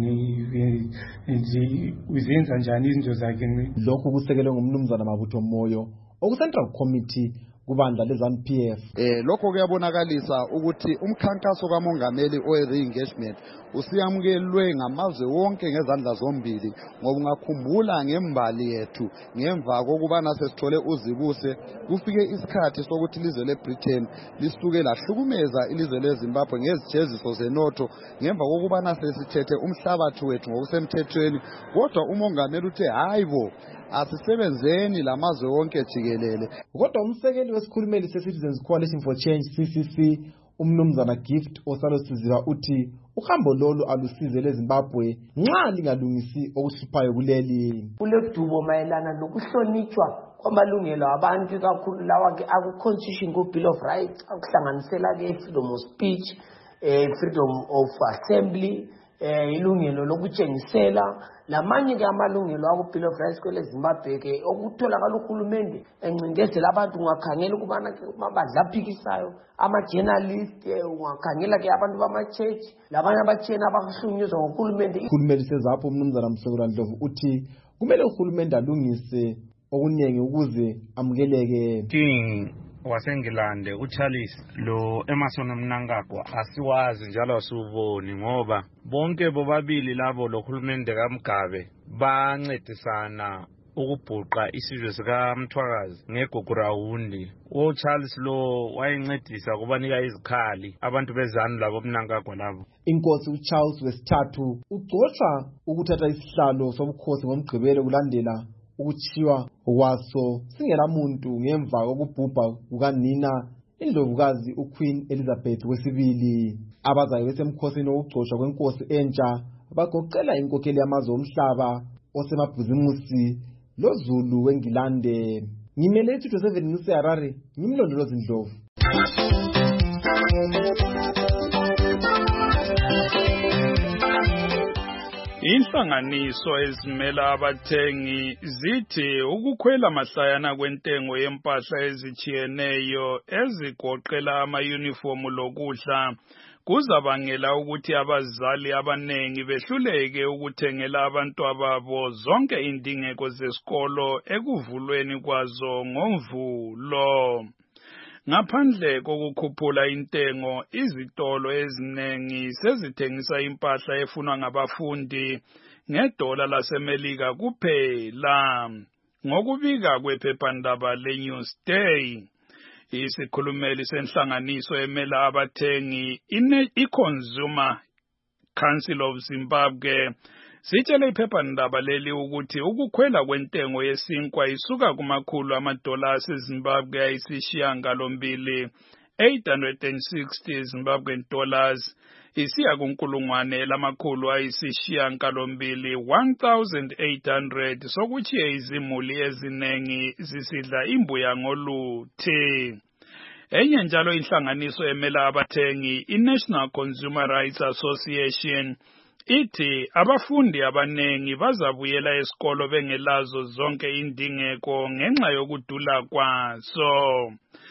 njani nje uzenza njani izinto zakhe. Lokho kusekelwe ngumnumzana Mabutho Moyo oku-Central Committee kubandla le-ZANU P F. Eh lokho kuyabonakalisa ukuthi umkhankaso kamongameli owe-re-engagement usiyamukelwe ngamazwe wonke ngezandla zombili, ngoba ungakhumbula ngembali yethu ngemva kokubana sesithole uzibuse kufike isikhathi sokuthi ilizwe le-Britain lisuke lahlukumeza ilizwe leZimbabwe ngezijeziso zenotho ngemva kokubana sesithethe umhlabathi wethu ngokusemthethweni, kodwa umongameli uthe hayibo asisebenzeni lamazwe wonke jikelele. Kodwa umsekeli wesikhulumeli se-Citizens Coalition for Change C C C umnumzana Gift Osalosiziba uthi uhambo lolu alusize leZimbabwe nxa lingalungisi okuhluphayo kuleli. Kuledubo mayelana nokuhlonitshwa kwamalungelo abantu kakhulu lawa ke aku-Constitution ku-Bill of Rights akuhlanganisela ke freedom of speech, eh, freedom of assembly, eh, ilungelo lokutshengisela lamanye ke amalungelo aku-Bill of Rights kwele Zimbabwe ke okutholakala uhulumende encindezela abantu. Ungakhangela ukubana ke abadlaphikisayo ama-journalist, ungakhangela ke abantu bama-church labanye abatsheni abahlunyuzwa ngohulumende. Uhulumende sezapho umnumzana Msekela Ndlovu uthi kumele uhulumende alungise okuningi ukuze amukeleke. King wasengilande uCharles lo Emerson Mnangagwa asiwazi njalo asuboni, ngoba bonke bobabili labo lohulumende kaMgabe bancedisana ukubhuqa isizwe sikaMthwakazi ngeGugurawundi. uCharles lo wayencedisa kubanika izikhali abantu bezanu labo Mnangagwa labo. Inkosi uCharles wesithathu ugcotshwa ukuthatha isihlalo sobukhosi ngomgqibelo kulandela ukuchiwa kwaso singelamuntu ngemva kokubhubha kukanina indlovukazi uQueen Elizabeth wesibili. Abazayo besemkhosini wokugcoshwa kwenkosi entsha bagoqela inkokheli yamazwe omhlaba osemabhizimusi loZulu weNgilande. Ngimele isitho seven News eHarare, ngimlondolozi Ndlovu. Inhlanganiso ezimela abathengi zithi ukukhwela mahlayana kwentengo yempahla ezichiyeneyo ezigoqela ama-uniformu lokudla kuzabangela ukuthi abazali abanengi behluleke ukuthengela abantwababo zonke indingeko zesikolo ekuvulweni kwazo ngoMvulo. Ngaphandle kokukhuphula intengo, izitolo eziningi sezithengisa impahla efunwa ngabafundi ngedola laseMelika kuphela. Ngokubika kwephephandaba leNewsday, isikhulumeli senhlanganiso emela abathengi i-Consumer Council of Zimbabwe sitshele iphephandaba leli ukuthi ukukhwela kwentengo yesinkwa isuka kumakhulu amadola aseZimbabwe ayisishiyagalombili eight hundred sixty Zimbabwean dollars isiya kunkulungwane lamakhulu ayisishiyagalombili one thousand eight hundred sokuchiye izimuli ezinengi zisidla imbuya ngoluthi. Enye njalo inhlanganiso emela abathengi i-National Consumer Rights Association ithi abafundi abanengi bazabuyela esikolo bengelazo zonke indingeko ngenxa yokudula kwaso.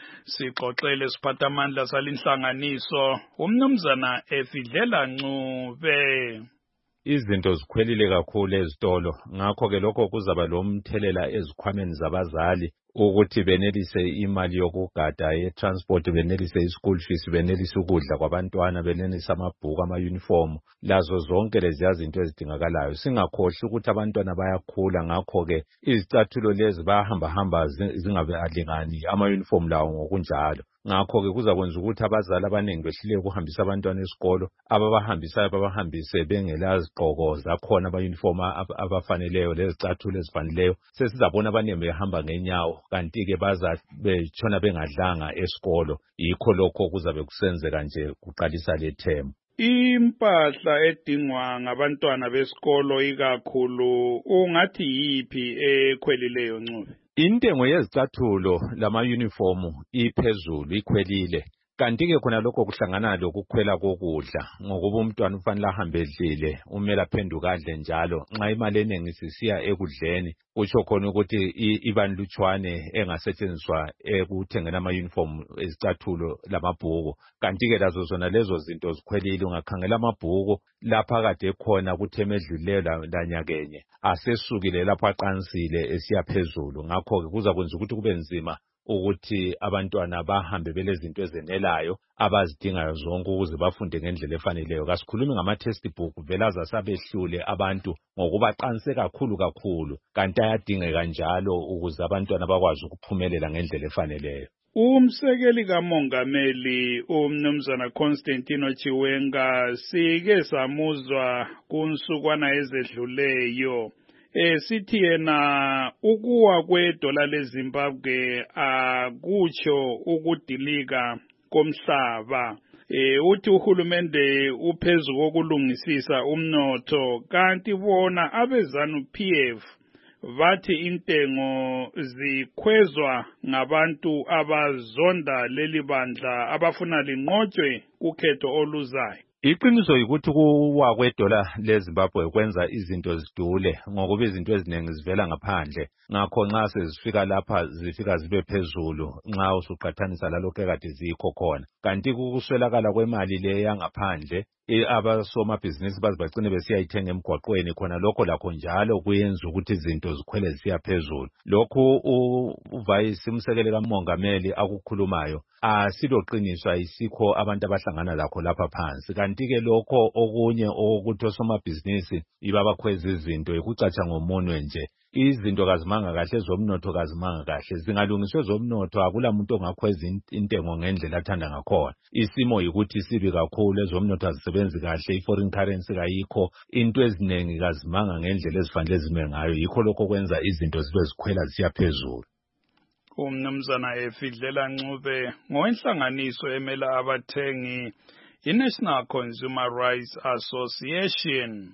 Sixoxele siphathamandla salinhlanganiso umnumzana Efidlela Ncube. Izinto zikhwelile kakhulu ezitolo, ngakho ke lokho kuzaba lomthelela ezikhwameni zabazali ukuthi benelise imali yokugada ye-transport, benelise i-school fees, benelise ukudla kwabantwana, benelise amabhuku, ama-uniform, lazo zonke leziya zinto ezidingakalayo. Singakhohlwa ukuthi abantwana bayakhula, ngakho ke izicathulo lezi bayahamba hamba zingabalingani ama-uniform lawo ngokunjalo. ngakho-ke kuzakwenza ukuthi abazali abaningi behluleke ukuhambisa abantwana esikolo, ababahambisayo babahambise bengela zigqoko zakhona amayunifomu abafaneleyo lezicathulo ezifaneleyo. Sesizabona abaningi behamba ngenyawo, kanti-ke baza betshona bengadlanga esikolo. Yikho lokho kuzabe kusenzeka nje kuqalisa le themu. Impahla edingwa ngabantwana besikolo ikakhulu ungathi yiphi ekhwelileyo Ncube? Intengo yezicathulo lama-uniformu iphezulu, ikhwelile. Kanti-ke khona lokho kuhlangana lokukhwela kokudla, ngokuba umntwana ufanele ahambe edlile, umele aphenduke adle njalo. Nxa imali eningi sisiya ekudleni, kutsho khona ukuthi ibanlutshwane engasetshenziswa ekuthengeni ama-uniform, izicathulo lamabhuku. Kanti-ke lazo zona lezo zinto zikhwelile. Ungakhangela amabhuku lapha kade khona kutheme edlulileyo lanyakenye, asesukile lapho aqansile esiya phezulu. Ngakho-ke kuzakwenza ukuthi kube nzima ukuthi abantwana bahambe belezinto ezenelayo abazidingayo zonke ukuze bafunde ngendlela efaneleyo. Kasikhulumi ngama-textbook vela zasabehlule abantu ngokuba qanse kakhulu kakhulu, kanti ayadingeka njalo ukuze abantwana bakwazi ukuphumelela ngendlela efaneleyo. Umsekeli kamongameli umnumzana Constantino Chiwenga sike samuzwa kunsukwana ezedluleyo. Eh sithi yena ukuwa kwedola leZimbabwe akutsho ukudilika komhlaba. Eh uthi uhulumende uphezulu kokulungisisa umnotho, kanti bona abezanu P F bathi intengo zikhwezwa ngabantu abazonda leli bandla abafuna linqotshwe kukhetho oluzayo. Iqiniso yikuthi kuwa kwedola leZimbabwe kwenza izinto zidule ngokuba izinto eziningi zivela ngaphandle. Ngakho nxa sezifika lapha zifika zibe phezulu nxa usuqathanisa lalokho ekade zikho khona. Kanti kukuswelakala kwemali le yangaphandle, abasomabhizinisi baze bagcine besiyayithenga emgwaqweni, khona lokho lakho njalo kuyenza ukuthi izinto zikhwele zisiya phezulu. Lokhu uvice umsekeli kamongameli akukhulumayo asiloqiniso, ayisikho abantu abahlangana lakho lapha phansi. Kanti-ke lokho okunye okuthi osomabhizinisi ibabakhweza izinto ikucatsha ngomunwe nje. Izinto kazimanga kahle, ezomnotho kazimanga kahle. Zingalungiswe ezomnotho akula muntu ongakhweza intengo ngendlela athanda ngakhona. Isimo yikuthi sibi kakhulu, ezomnotho azisebenzi kahle, i-foreign currency kayikho, into eziningi kazimanga ngendlela ezifanele zime ngayo. Yikho lokho kwenza izinto zibe zikhwela zisiya phezulu. Umnumzana Efidlela Ncube ngowenhlanganiso emela abathengi i-National Consumer Rights Association.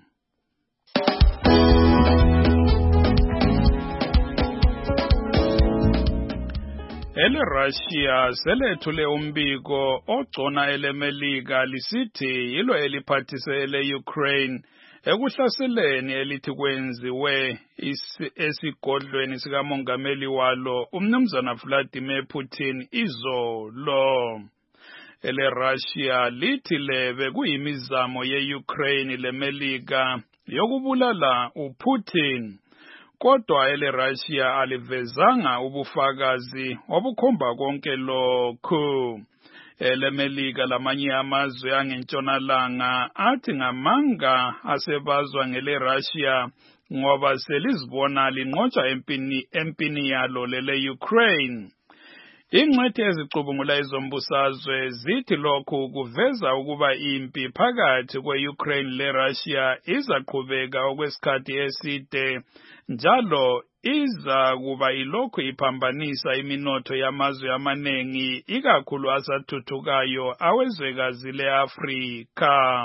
Ele Russia selethule umbiko ogcona elemelika lisithi yilo eliphathise ele Ukraine ekuhlaseleni elithi kwenziwe esigodlweni sikamongameli walo umnumzana Vladimir Putin izolo. Ele Russia lithi lebe kuyimizamo ye-Ukraine lemelika yokubulala uPutin. Kodwa ele Russia alivezanga ubufakazi obukhomba konke lokhu. Ele Melika lamanye amazwe angentshonalanga athi ngamanga asebazwa ngele Russia ngoba selizibona linqotshwa empini empini yalo lele Ukraine. Ingcwethi ezicubungula izombusazwe zithi lokhu kuveza ukuba impi phakathi kwe-Ukraine le-Russia izaqhubeka okwesikhathi eside, njalo iza kuba ilokhu iphambanisa iminotho yamazwe amaningi ikakhulu asathuthukayo awezwekazi le-Afrika.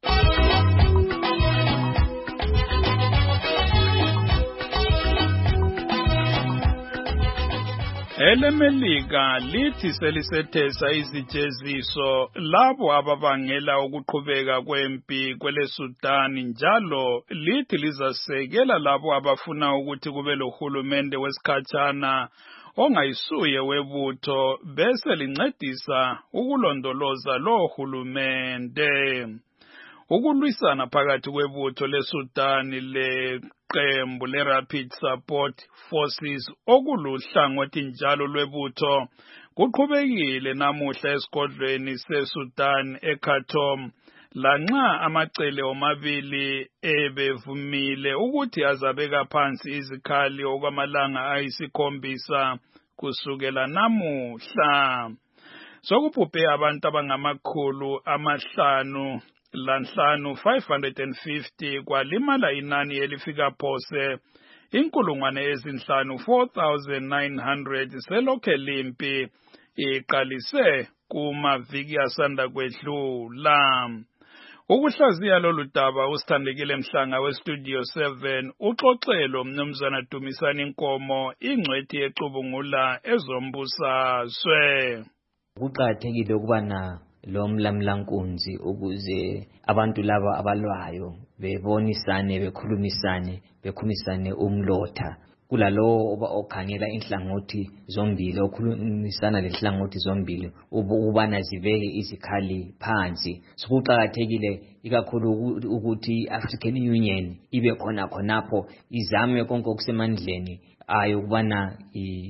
Ele Melika lithi selisethesa izijeziso labo ababangela ukuqhubeka kwempi kwele Sudan, njalo lithi lizasekela labo abafuna ukuthi kube lohulumende wesikhatshana ongayisuye webutho bese lincedisa ukulondoloza lo hulumende. Ukulwisana phakathi kwebutho leSudan leqembu le-Rapid Support Forces okuluhlangothi njalo lwebutho kuqhubekile namuhla esigodlweni seSudan eKhartoum, lanxa amacele omabili ebevumile ukuthi azabeka phansi izikhali okwamalanga ayisikhombisa kusukela namuhla. sokubhubhe abantu abangamakhulu amahlanu lanhlanu five hundred fifty kwalimala inani elifika phose inkulungwane ezinhlanu four thousand nine hundred selokhe limpi iqalise kumaviki asanda kwedlula. Ukuhlaziya lolu daba usithandekile Mhlanga westudio seven uxoxelo mnumzana Dumisani Nkomo ingcwethi yexubungula ezombusazwe. Kuqakathekile ukuba na lo mlamlankunzi ukuze abantu laba abalwayo bebonisane bekhulumisane bekhulumisane umlotha kulalo oba okhangela inhlangothi zombili okhulumisana lenhlangothi zombili ubana zibeke izikhali phansi. Sokuqakathekile ikakhulu ukuthi African Union ibe khona khonapho izame konke okusemandleni ayo kubana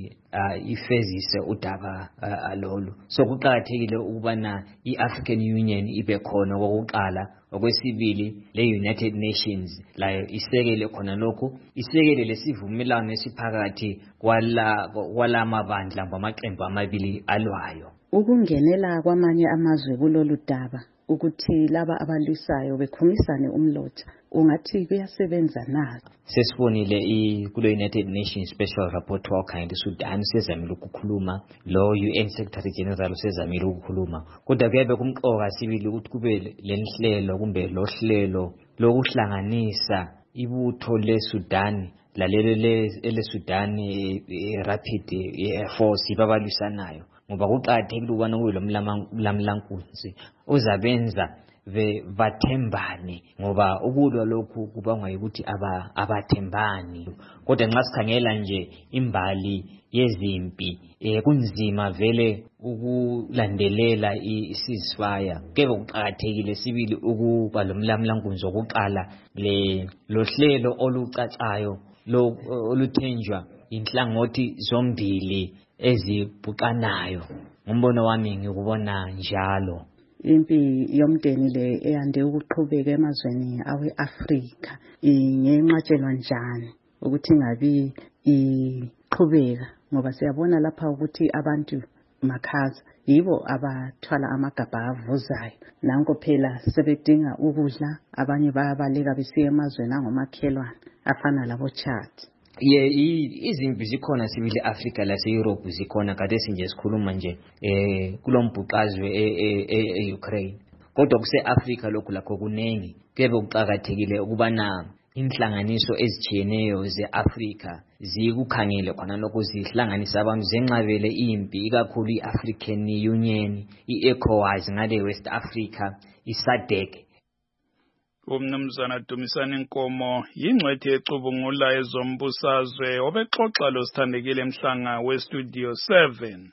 ifezise udaba alolu. So kuqakathekile ukubana iAfrican Union ibe khona kokuqala. Okwesibili le United Nations layo isekele khona lokho isekele lesivumelano esiphakathi kwala kwala mabandla amaqembu amabili alwayo. Ukungenela kwamanye amazwe kulolu daba ukuthi laba abalwisayo bekhumisane umlotha ungathi kuyasebenza na? Sesibonile kulo United Nations Special Rapporteur okhangela iSudan sezamile ukukhuluma, lo U N Secretary General sezamile ukukhuluma, kodwa kuyabe kumqoka sibili ukuthi kube lenhlelo kumbe lo hlelo lokuhlanganisa ibutho leSudan lalelo le Sudan Rapid Force babalwisanayo, ngoba kuqakathekile ukubana kulo mlamlankunzi uzabenza bathembane, ngoba ukulwa lokhu kubangwa ukuthi aba abathembani. Kodwa nxa sikhangela nje imbali yezimpi kunzima vele ukulandelela i-ceasefire. Kebe kuqakathekile sibili ukuba lo mlamlankunzi wokuqala le lohlelo olucacayo lo oluthenjwa inhlangothi zombili ezibhuqanayo. Ngombono wami ngikubona njalo. Impi yomdeni le eyande ukuqhubeka emazweni awe-Afrika ingenqatshelwa njani ukuthi ngabi iqhubeka, ngoba siyabona lapha ukuthi abantu makhaza yibo abathwala amagabha avuzayo. Nanko phela sebedinga ukudla, abanye bayabaleka besiya emazweni angomakhelwane afana labo Chad. Ye izimpi zikhona sibili Africa lase Europe zikhona kade sinje sikhuluma nje eh kulombhuqazwe eUkraine, kodwa kuse Africa lokhu lakho kunengi. Kebe kuqhakathekile ukubana inhlanganiso ezijiyeneyo zeAfrica zikukhangele khona lokho zihlanganisa abantu zenqabele impi, ikakhulu iAfrican Union, iECOWAS ngale West Africa, iSADC. Umnumzana Dumisani Nkomo yingcwethi yecubungula ezombusazwe obexoxa lo sithandekile Mhlanga westudio seven.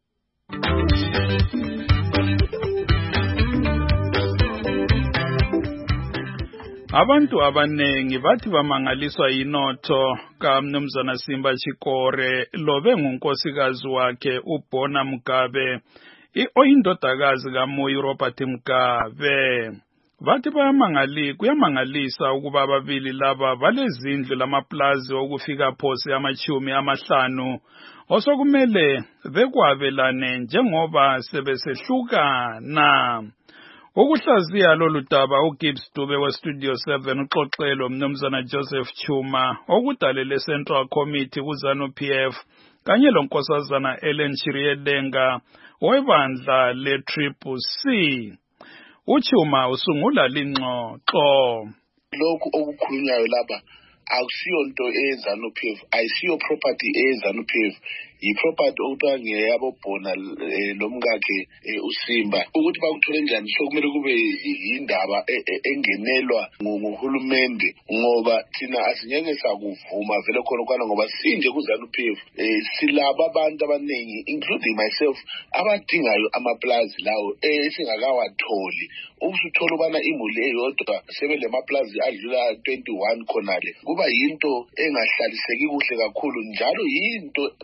Abantu abanengi bathi bamangaliswa yinotho kaMnumzana Simba Chikore lobe ngunkosikazi wakhe uBona Mugabe oyindodakazi kaMoyo Robert Mugabe. Bathi bayamangali kuyamangalisa ukuba ababili laba balezindlu lamaplazi okufika phose amachumi amahlanu osokumele bekwabelane njengoba sebesehlukana. Ukuhlaziya lolu daba uGibbs Dube westudio seven uxoxelo Mnumzana Joseph Chuma okudalele Central Committee kuZANU P F kanye lonkosazana Ellen Chiriyedenga webandla le-Triple C. Uchuma usungula lingxoxo. Lokhu okukhulunywayo lapha akusiyonto eyeZANU P F, ayisiyo property eyeZANU P F, yiproperty okuthiwa ngeyabobhona lomkakhe uSimba. Ukuthi bakuthole njani sokumele kube yindaba engenelwa nguhulumende, ngoba thina asingeke sakuvuma vele khona kwana, ngoba sinje kuZANU P F silaba abantu abaningi including myself abadingayo amaplazi lawo esingakawatholi. Usuthola ubana imuli eyodwa sebele maplazi adlula twenty-one khonale kuba yinto engahlaliseki kuhle kakhulu, njalo yinto ezi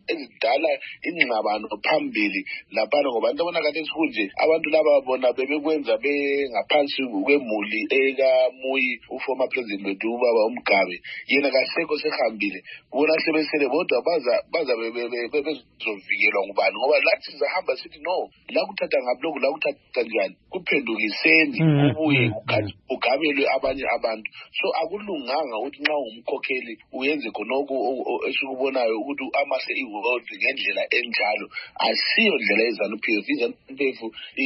ezidala ingxabano phambili laphana ngoba into bona kade sikunje abantu laba bona bebekwenza bengaphansi kwemuli ekaMuyi uformer president wethu ubaba uMgabe yena kahleko sehambile bona sebesele bodwa baza baza bezovikelwa ngubani ngoba lathi sizahamba sithi no la kuthatha ngabloku la kuthatha njani kuphendukiseni ubuye ugabelwe abanye abantu so akulunganga ukuthi nxa umkhokheli uyenze khonoko esikubonayo ukuthi amase iworld ngendlela enjalo asiyo ndlela eZANU-P F iZANU-P F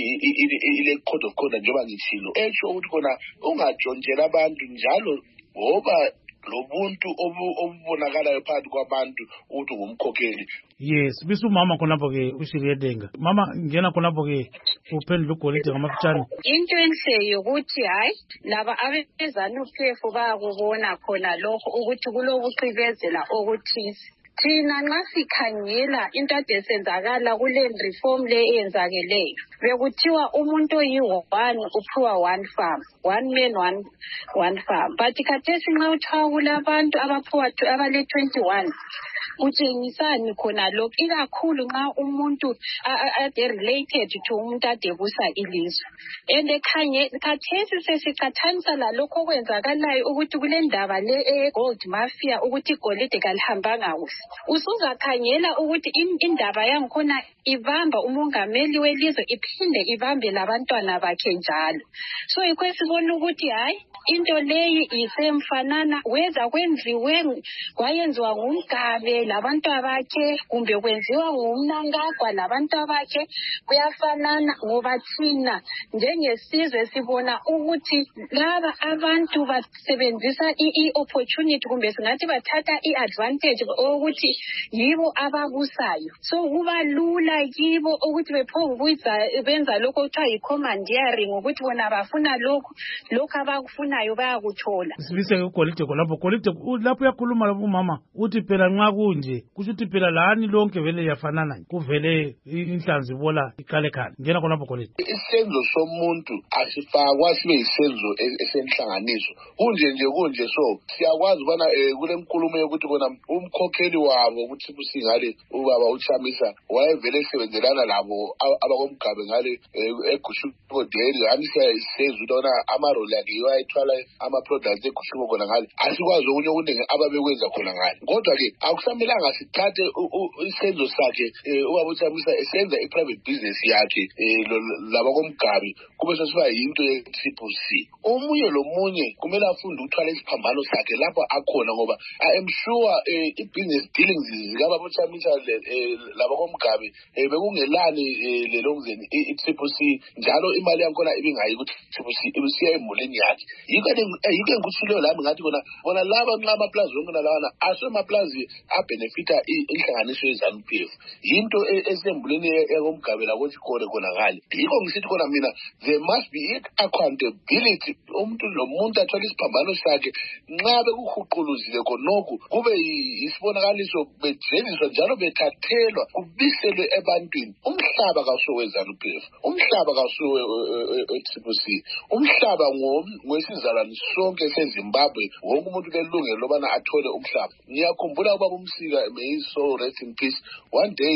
ile code of conduct njengoba ngitshilo esho ukuthi khona ungajontshela abantu njalo ngoba lobuntu obubonakalayo phakathi kwabantu ukuthi ngumkhokheli. Yes, bisu mama khonapho ke uShiriyedenga. Mama ngena khonapho ke uphendula uGolide ngamafutshane. Into enhle ukuthi hayi laba abeZANU-P F bayakubona khona lokho ukuthi kulobucibezela okuthisi. Thina nxa sikhangela into ade senzakala kule reform le eyenzakeleyo bekuthiwa umuntu oyi-one uphiwa one farm, one man one one farm, but khathesi nxa uthiwa kulabantu abaphiwa abale twenty-one kutshengisani khona lokhu ikakhulu nxa umuntu ade related to umuntu ade busa ilizwe and ekhanye khathesi sesicathanisa lalokho okwenzakalayo ukuthi kule ndaba le e-gold mafia ukuthi igolide kalihambanga kuhle usuzakhangela ukuthi indaba yangikhona ibamba umongameli welizwe iphinde ibambe labantwana bakhe njalo so yikho esibona ukuthi hayi into leyi isemfanana weza kwenziwe kwayenziwa ngumgabe labantu abakhe kumbe kwenziwa ngumnangagwa labantu abakhe kuyafanana ngoba thina njengesizwe sibona ukuthi laba abantu basebenzisa i-opportunity kumbe singathi bathatha i-advantage ukuthi yibo ababusayo so kuba lula kibo ukuthi bephonguza benza lokho kuthiwa yi-commandeering ukuthi bona bafuna lokho lokho abakufunayo bayakuthola. Sibise uGolide khonapho Golide lapho uyakhuluma lapho umama uthi phela nxa kunje kusho ukuthi phela lani lonke vele yafanana kuvele inhlanzi bola iqale khali ngena khonapho Golide. Isenzo somuntu asifakwa sibe isenzo esenhlanganiso kunje nje kunje so siyakwazi ubana kule nkulumo yokuthi kona umkhokheli wabo ukuthi kusingale ubaba uChamisa wayevele esebenzelana labo abakomgabe ngale eGushuko Dairy amisa isezwe lona amarole akhe wayithwala ama-products eGushuko khona ngale asikwazi okunye okuningi ababekwenza khona ngale kodwa ke akusamelanga sithathe isenzo sakhe ubaba uChamisa esenza i-private business yakhe labakomgabe kube sesiba yinto ye-triple C omunye lomunye kumele afunde ukuthwala isiphambano sakhe lapho akhona ngoba I am sure i-business dealings zikababa uChamisa labakomgabe bekungelani lelo ngizeni i-triple C njalo imali yakhona ibingayi ukuthi triple C ibisiya emulini yakhe yiko yiko engikuthilo lami ngathi bona bona laba nxa amaplazi wonke nalawana asemaplazi abenefita inhlanganiso yeZANU-P F yinto esembuleni yakomgabe la koTshikole khona ngale yiko ngisithi khona mina there must be accountability umuntu nomuntu athola isiphambano sakhe nxa bekuhuquluzile khonokho kube isibonakaliso bejeliswa njalo bethathelwa kubiselwe ebantwini umhlaba kasuwe weZANU-P F umhlaba kasuwe e-Triple C umhlaba ngowesizalwane sonke seZimbabwe wonke umuntu lelungelo lobana athole umhlaba ngiyakhumbula ubaba uMsika may his soul rest in peace one day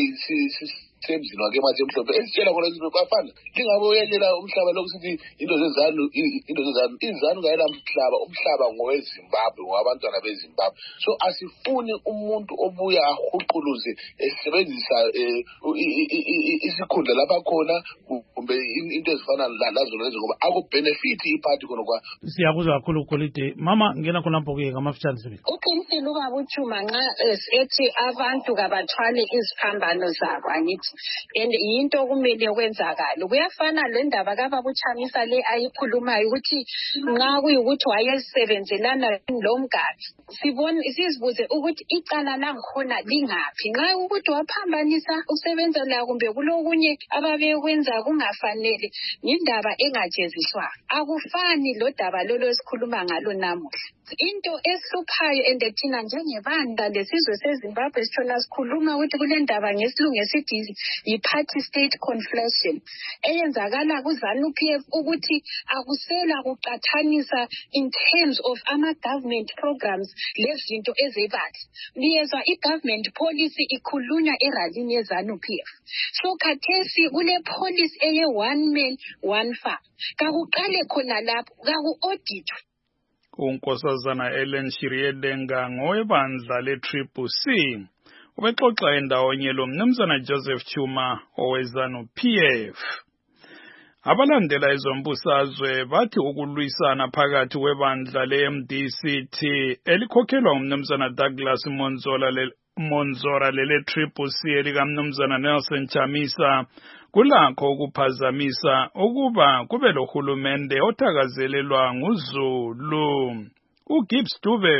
semzini wake manje emhlophe esitshela khona izinto bafana lingabe uyelela umhlaba lokusithi into zeZANU into zeZANU iZANU ngayela umhlaba umhlaba ngoweZimbabwe ngwabantwana beZimbabwe so asifuni umuntu obuya ahuquluze esebenzisa isikhundla lapha khona kumbe into ezifana lazo lezo ngoba akubenefit iphathi khona kwa siyakuzwa kakhulu uGolide mama ngena khonapho ke ngamafutshane sibe uqinisile ubaba uChuma nxa ethi abantu kabathwale iziphambano zabo angithi and yinto kumele kwenzakala kuyafana le ndaba kababa uChamisa le ayikhulumayo ukuthi nxa kuyukuthi wayesebenzelana lomgabi sibone sizibuze ukuthi icala langikhona lingaphi nxa ukuthi waphambanisa usebenza la kumbe kulokunye ababekwenza kungafanele indaba engajeziswa akufani lo daba lolo esikhuluma ngalo namuhla into ehluphayo and thina njengebandla lesizwe seZimbabwe sithona sikhuluma ukuthi kule ndaba ngesilungu esithi yi-party state conflation eyenzakala ku-ZANU-P F ukuthi akusela kuqathanisa in terms of ama-government programs lezinto ezebali. Liyezwa i-government policy ikhulunywa eralini ye-ZANU-P F. So khathesi kule policy eye one man one farm. Kakuqale khona lapho kaku-auditwe. uNkosazana Ellen Shiriedenga ngowebandla le-Triple C ubexoxa endawonye lo mnumzana Joseph Chuma owe-ZANU-P F. Abalandela ezombusazwe bathi ukulwisana phakathi kwebandla le-M D C T elikhokhelwa umnumzana Douglas Monzora le Monzora lele-Triple C elikamnumzana Nelson Chamisa kulakho ukuphazamisa ukuba kube lohulumende othakazelelwa nguZulu. uGibbs Dube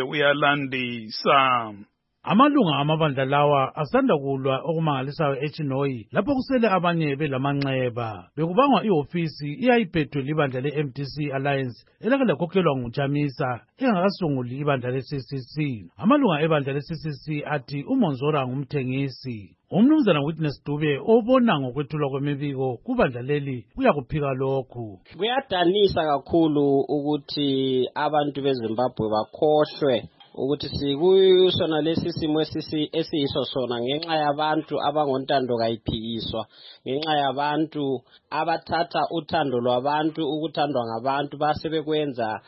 uyalandisa. Amalunga amabandla lawa asanda kulwa okumangalisayo eChinoyi lapho kusele abanye belamanxeba bekubangwa iofisi iyayiphetwe libandla le-M D C Alliance elake lakhokhelwa nguChamisa engakasunguli ibandla le-C C C. Amalunga ebandla le-C C C athi uMonzora ngumthengisi. Umnumzana Witness Dube obona ngokwethulwa kwemibiko kubandla leli kuyakuphika lokhu. Kuyadanisa kakhulu ukuthi abantu beZimbabwe bakhohlwe ukuthi sikusona lesi simo esiyiso sona ngenxa yabantu abangontando kayiphikiswa, ngenxa yabantu abathatha uthando lwabantu ukuthandwa ngabantu base bekwenza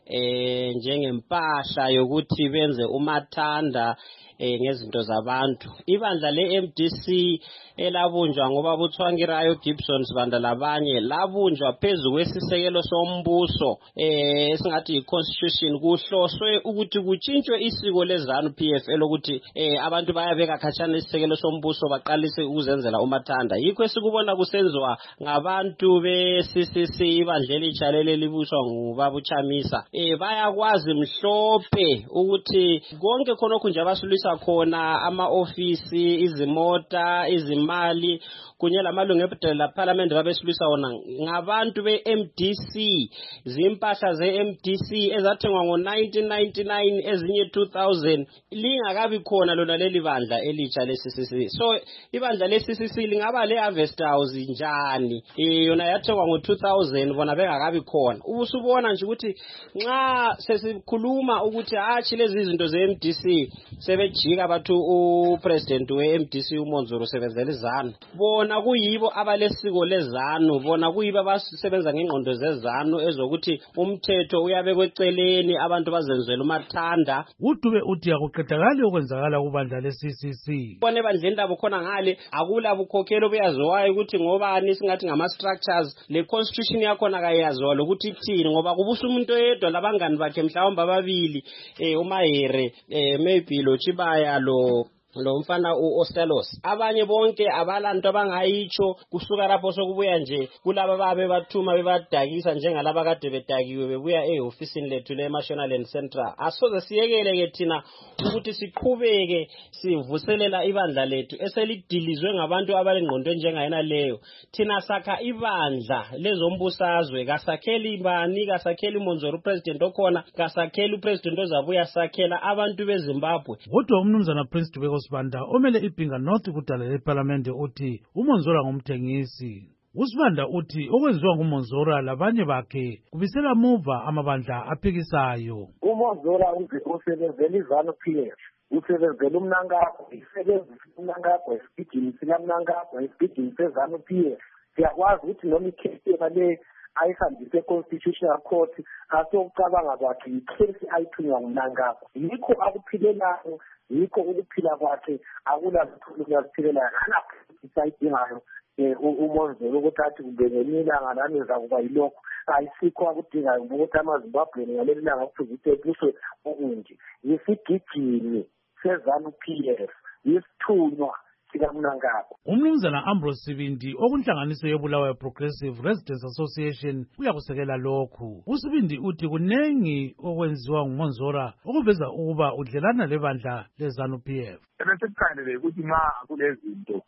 eh njengempahla yokuthi benze umathanda eh ngezinto zabantu. Ibandla le-M D C elabunjwa ngoba buthwangirayo Gibson sibanda labanye labunjwa phezulu kwesisekelo sombuso eh esingathi i-constitution kuhloswe ukuthi kuchintshwe isiko le-ZANU-P F elokuthi eh abantu bayabeka khatshana isisekelo sombuso baqalise ukuzenzela umathanda. Yikho esikubona kusenziwa ngabantu be-C C C ibandla elitshalele libuswa ngubaba uChamisa. Eh bayakwazi mhlophe ukuthi konke khonokho nje abasulisa khona ama-ofisi, izimota, izimali kunye lamalungu ebhodlela parliament babesulisa wona ngabantu be-M D C, zimpahla ze-M D C ezathengwa ngo-nineteen ninety-nine ezinye two thousand lingakabi khona lona leli bandla elitsha le-C C C. So ibandla le-C C C lingaba le-Harvest House njani yona yathengwa ngo-two thousand bona bengakabi khona. Ubusubona nje ukuthi nxa sesikhuluma ukuthi hatshi lezi izinto ze-M D C sebejika bathu upresident we-M D C uMonzoro usebenzela iZANU, bona kuyibo abalesiko leZANU, bona kuyibo abasebenza ngengqondo zeZANU ezokuthi umthetho uyabe kweceleni abantu bazenzela umathanda. uDube uthi akuqedakali okwenzakala kubandla le-C C C. Bona ebandleni labo khona ngale akula bukhokhelo buyaziwayo ukuthi ngobani singathi ngama-structures le constitution yakhona kayaziwa lokuthi ithini ngoba kubusa umuntu oyedwa labangani bakhe mhlawumbe ababili eh uMahere eh maybe lo Chibaya lo lo mfana uOstelos, abanye bonke abalanto abangayitsho kusuka lapho sokubuya nje kulaba babe bathuma bebadakisa njengalaba kade bedakiwe bebuya ehofisini lethu le-National and Central. Asoze siyekele ke thina ukuthi siqhubeke sivuselela ibandla lethu eselidilizwe ngabantu abalengqondo njengayena leyo. Thina sakha ibandla lezombusazwe, kasakheli ibani, kasakheli uMonzoro president okhona, kasakheli upresident ozabuya sakhela abantu beZimbabwe. Kodwa umnumzana Prince Dube Sibanda omele iBhinga North kudala leParliament uthi uMonzora ngumthengisi. uSibanda uthi okwenziwa nguMonzora labanye bakhe kubisela muva amabandla aphikisayo. uMonzora usebenzela iZANU-P F, usebenzela uMnangagwa, isebenzisa uMnangagwa esigidini sikaMnangagwa esigidini seZANU-P F. Siyakwazi ukuthi noma ikhetheka le ayihambise constitutional court asokucabanga kwakhe ikhesi ayithunywa nguMnangagwa. Yikho akuphilelayo, yikho ukuphila kwakhe akulaziphilela nganaphisayidingayo uMonzoro ukuthi athi kubengenilanga nami zakuba yilokho ayisikho akudingayo ukuthi amaZimbabwe ngaleli langa kufuze ebuswe okunje. Yisigijini seZANU-P F, yisithunywa sikaMnangagwa. Umnumzana Ambrose Sibindi okunhlanganiso yebulawayo Progressive Residents Association uyakusekela lokhu. uSibindi uthi kunengi okwenziwa nguMonzora okuveza ukuba udlelana lebandla leZANU-P F. Ebesikhanele ukuthi nxa kulezinto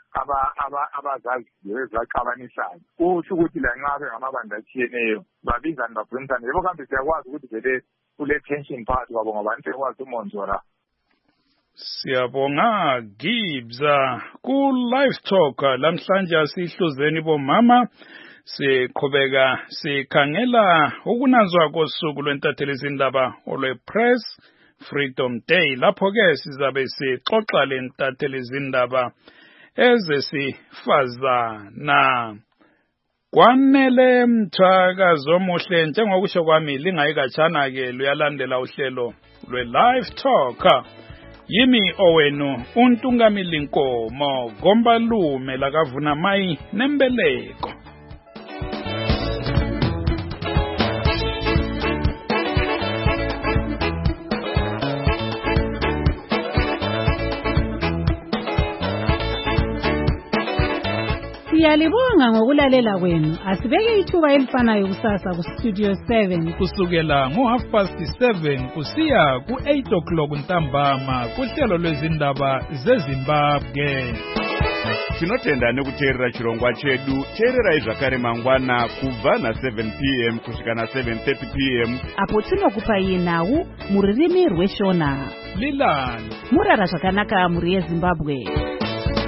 abazaziyo ezaxabanisayo kusho ukuthi lanxa bengamabandla atshiyeneyo babizane bavunisane yebo kambe siyakwazi ukuthi vele kule tension phakathi kwabo ngabantu ekwazi umonzora. Siyabonga Gibza ku live talk lamhlanje sihluzeni bomama siqhubeka sikhangela ukunazwa kosuku lwentatheli izindaba olwe Press Freedom Day lapho ke sizabe sixoxa lentatheli izindaba ezesifazana. Kwanele Mthakazo omuhle njengokusho kwami lingayikatshana ke luyalandela uhlelo lwe live talk. Yimi owenu uNtungamili Nkomo Gombalume lakavuna mai nembeleko. Siyalibonga ngokulalela kwenu. Asibeke ithuba elifanayo kusasa ku Studio seven kusukela ngo half past seven kusiya ku eight o'clock ntambama kuhlelo lwezindaba zeZimbabwe. Tinotenda nekuteerera chirongwa chedu. Teererai zvakare mangwana kubva na seven p m kusvika na seven thirty p m apo tinokupa yenhau muririmi rweshona. Lilani murara zvakanaka muri yeZimbabwe.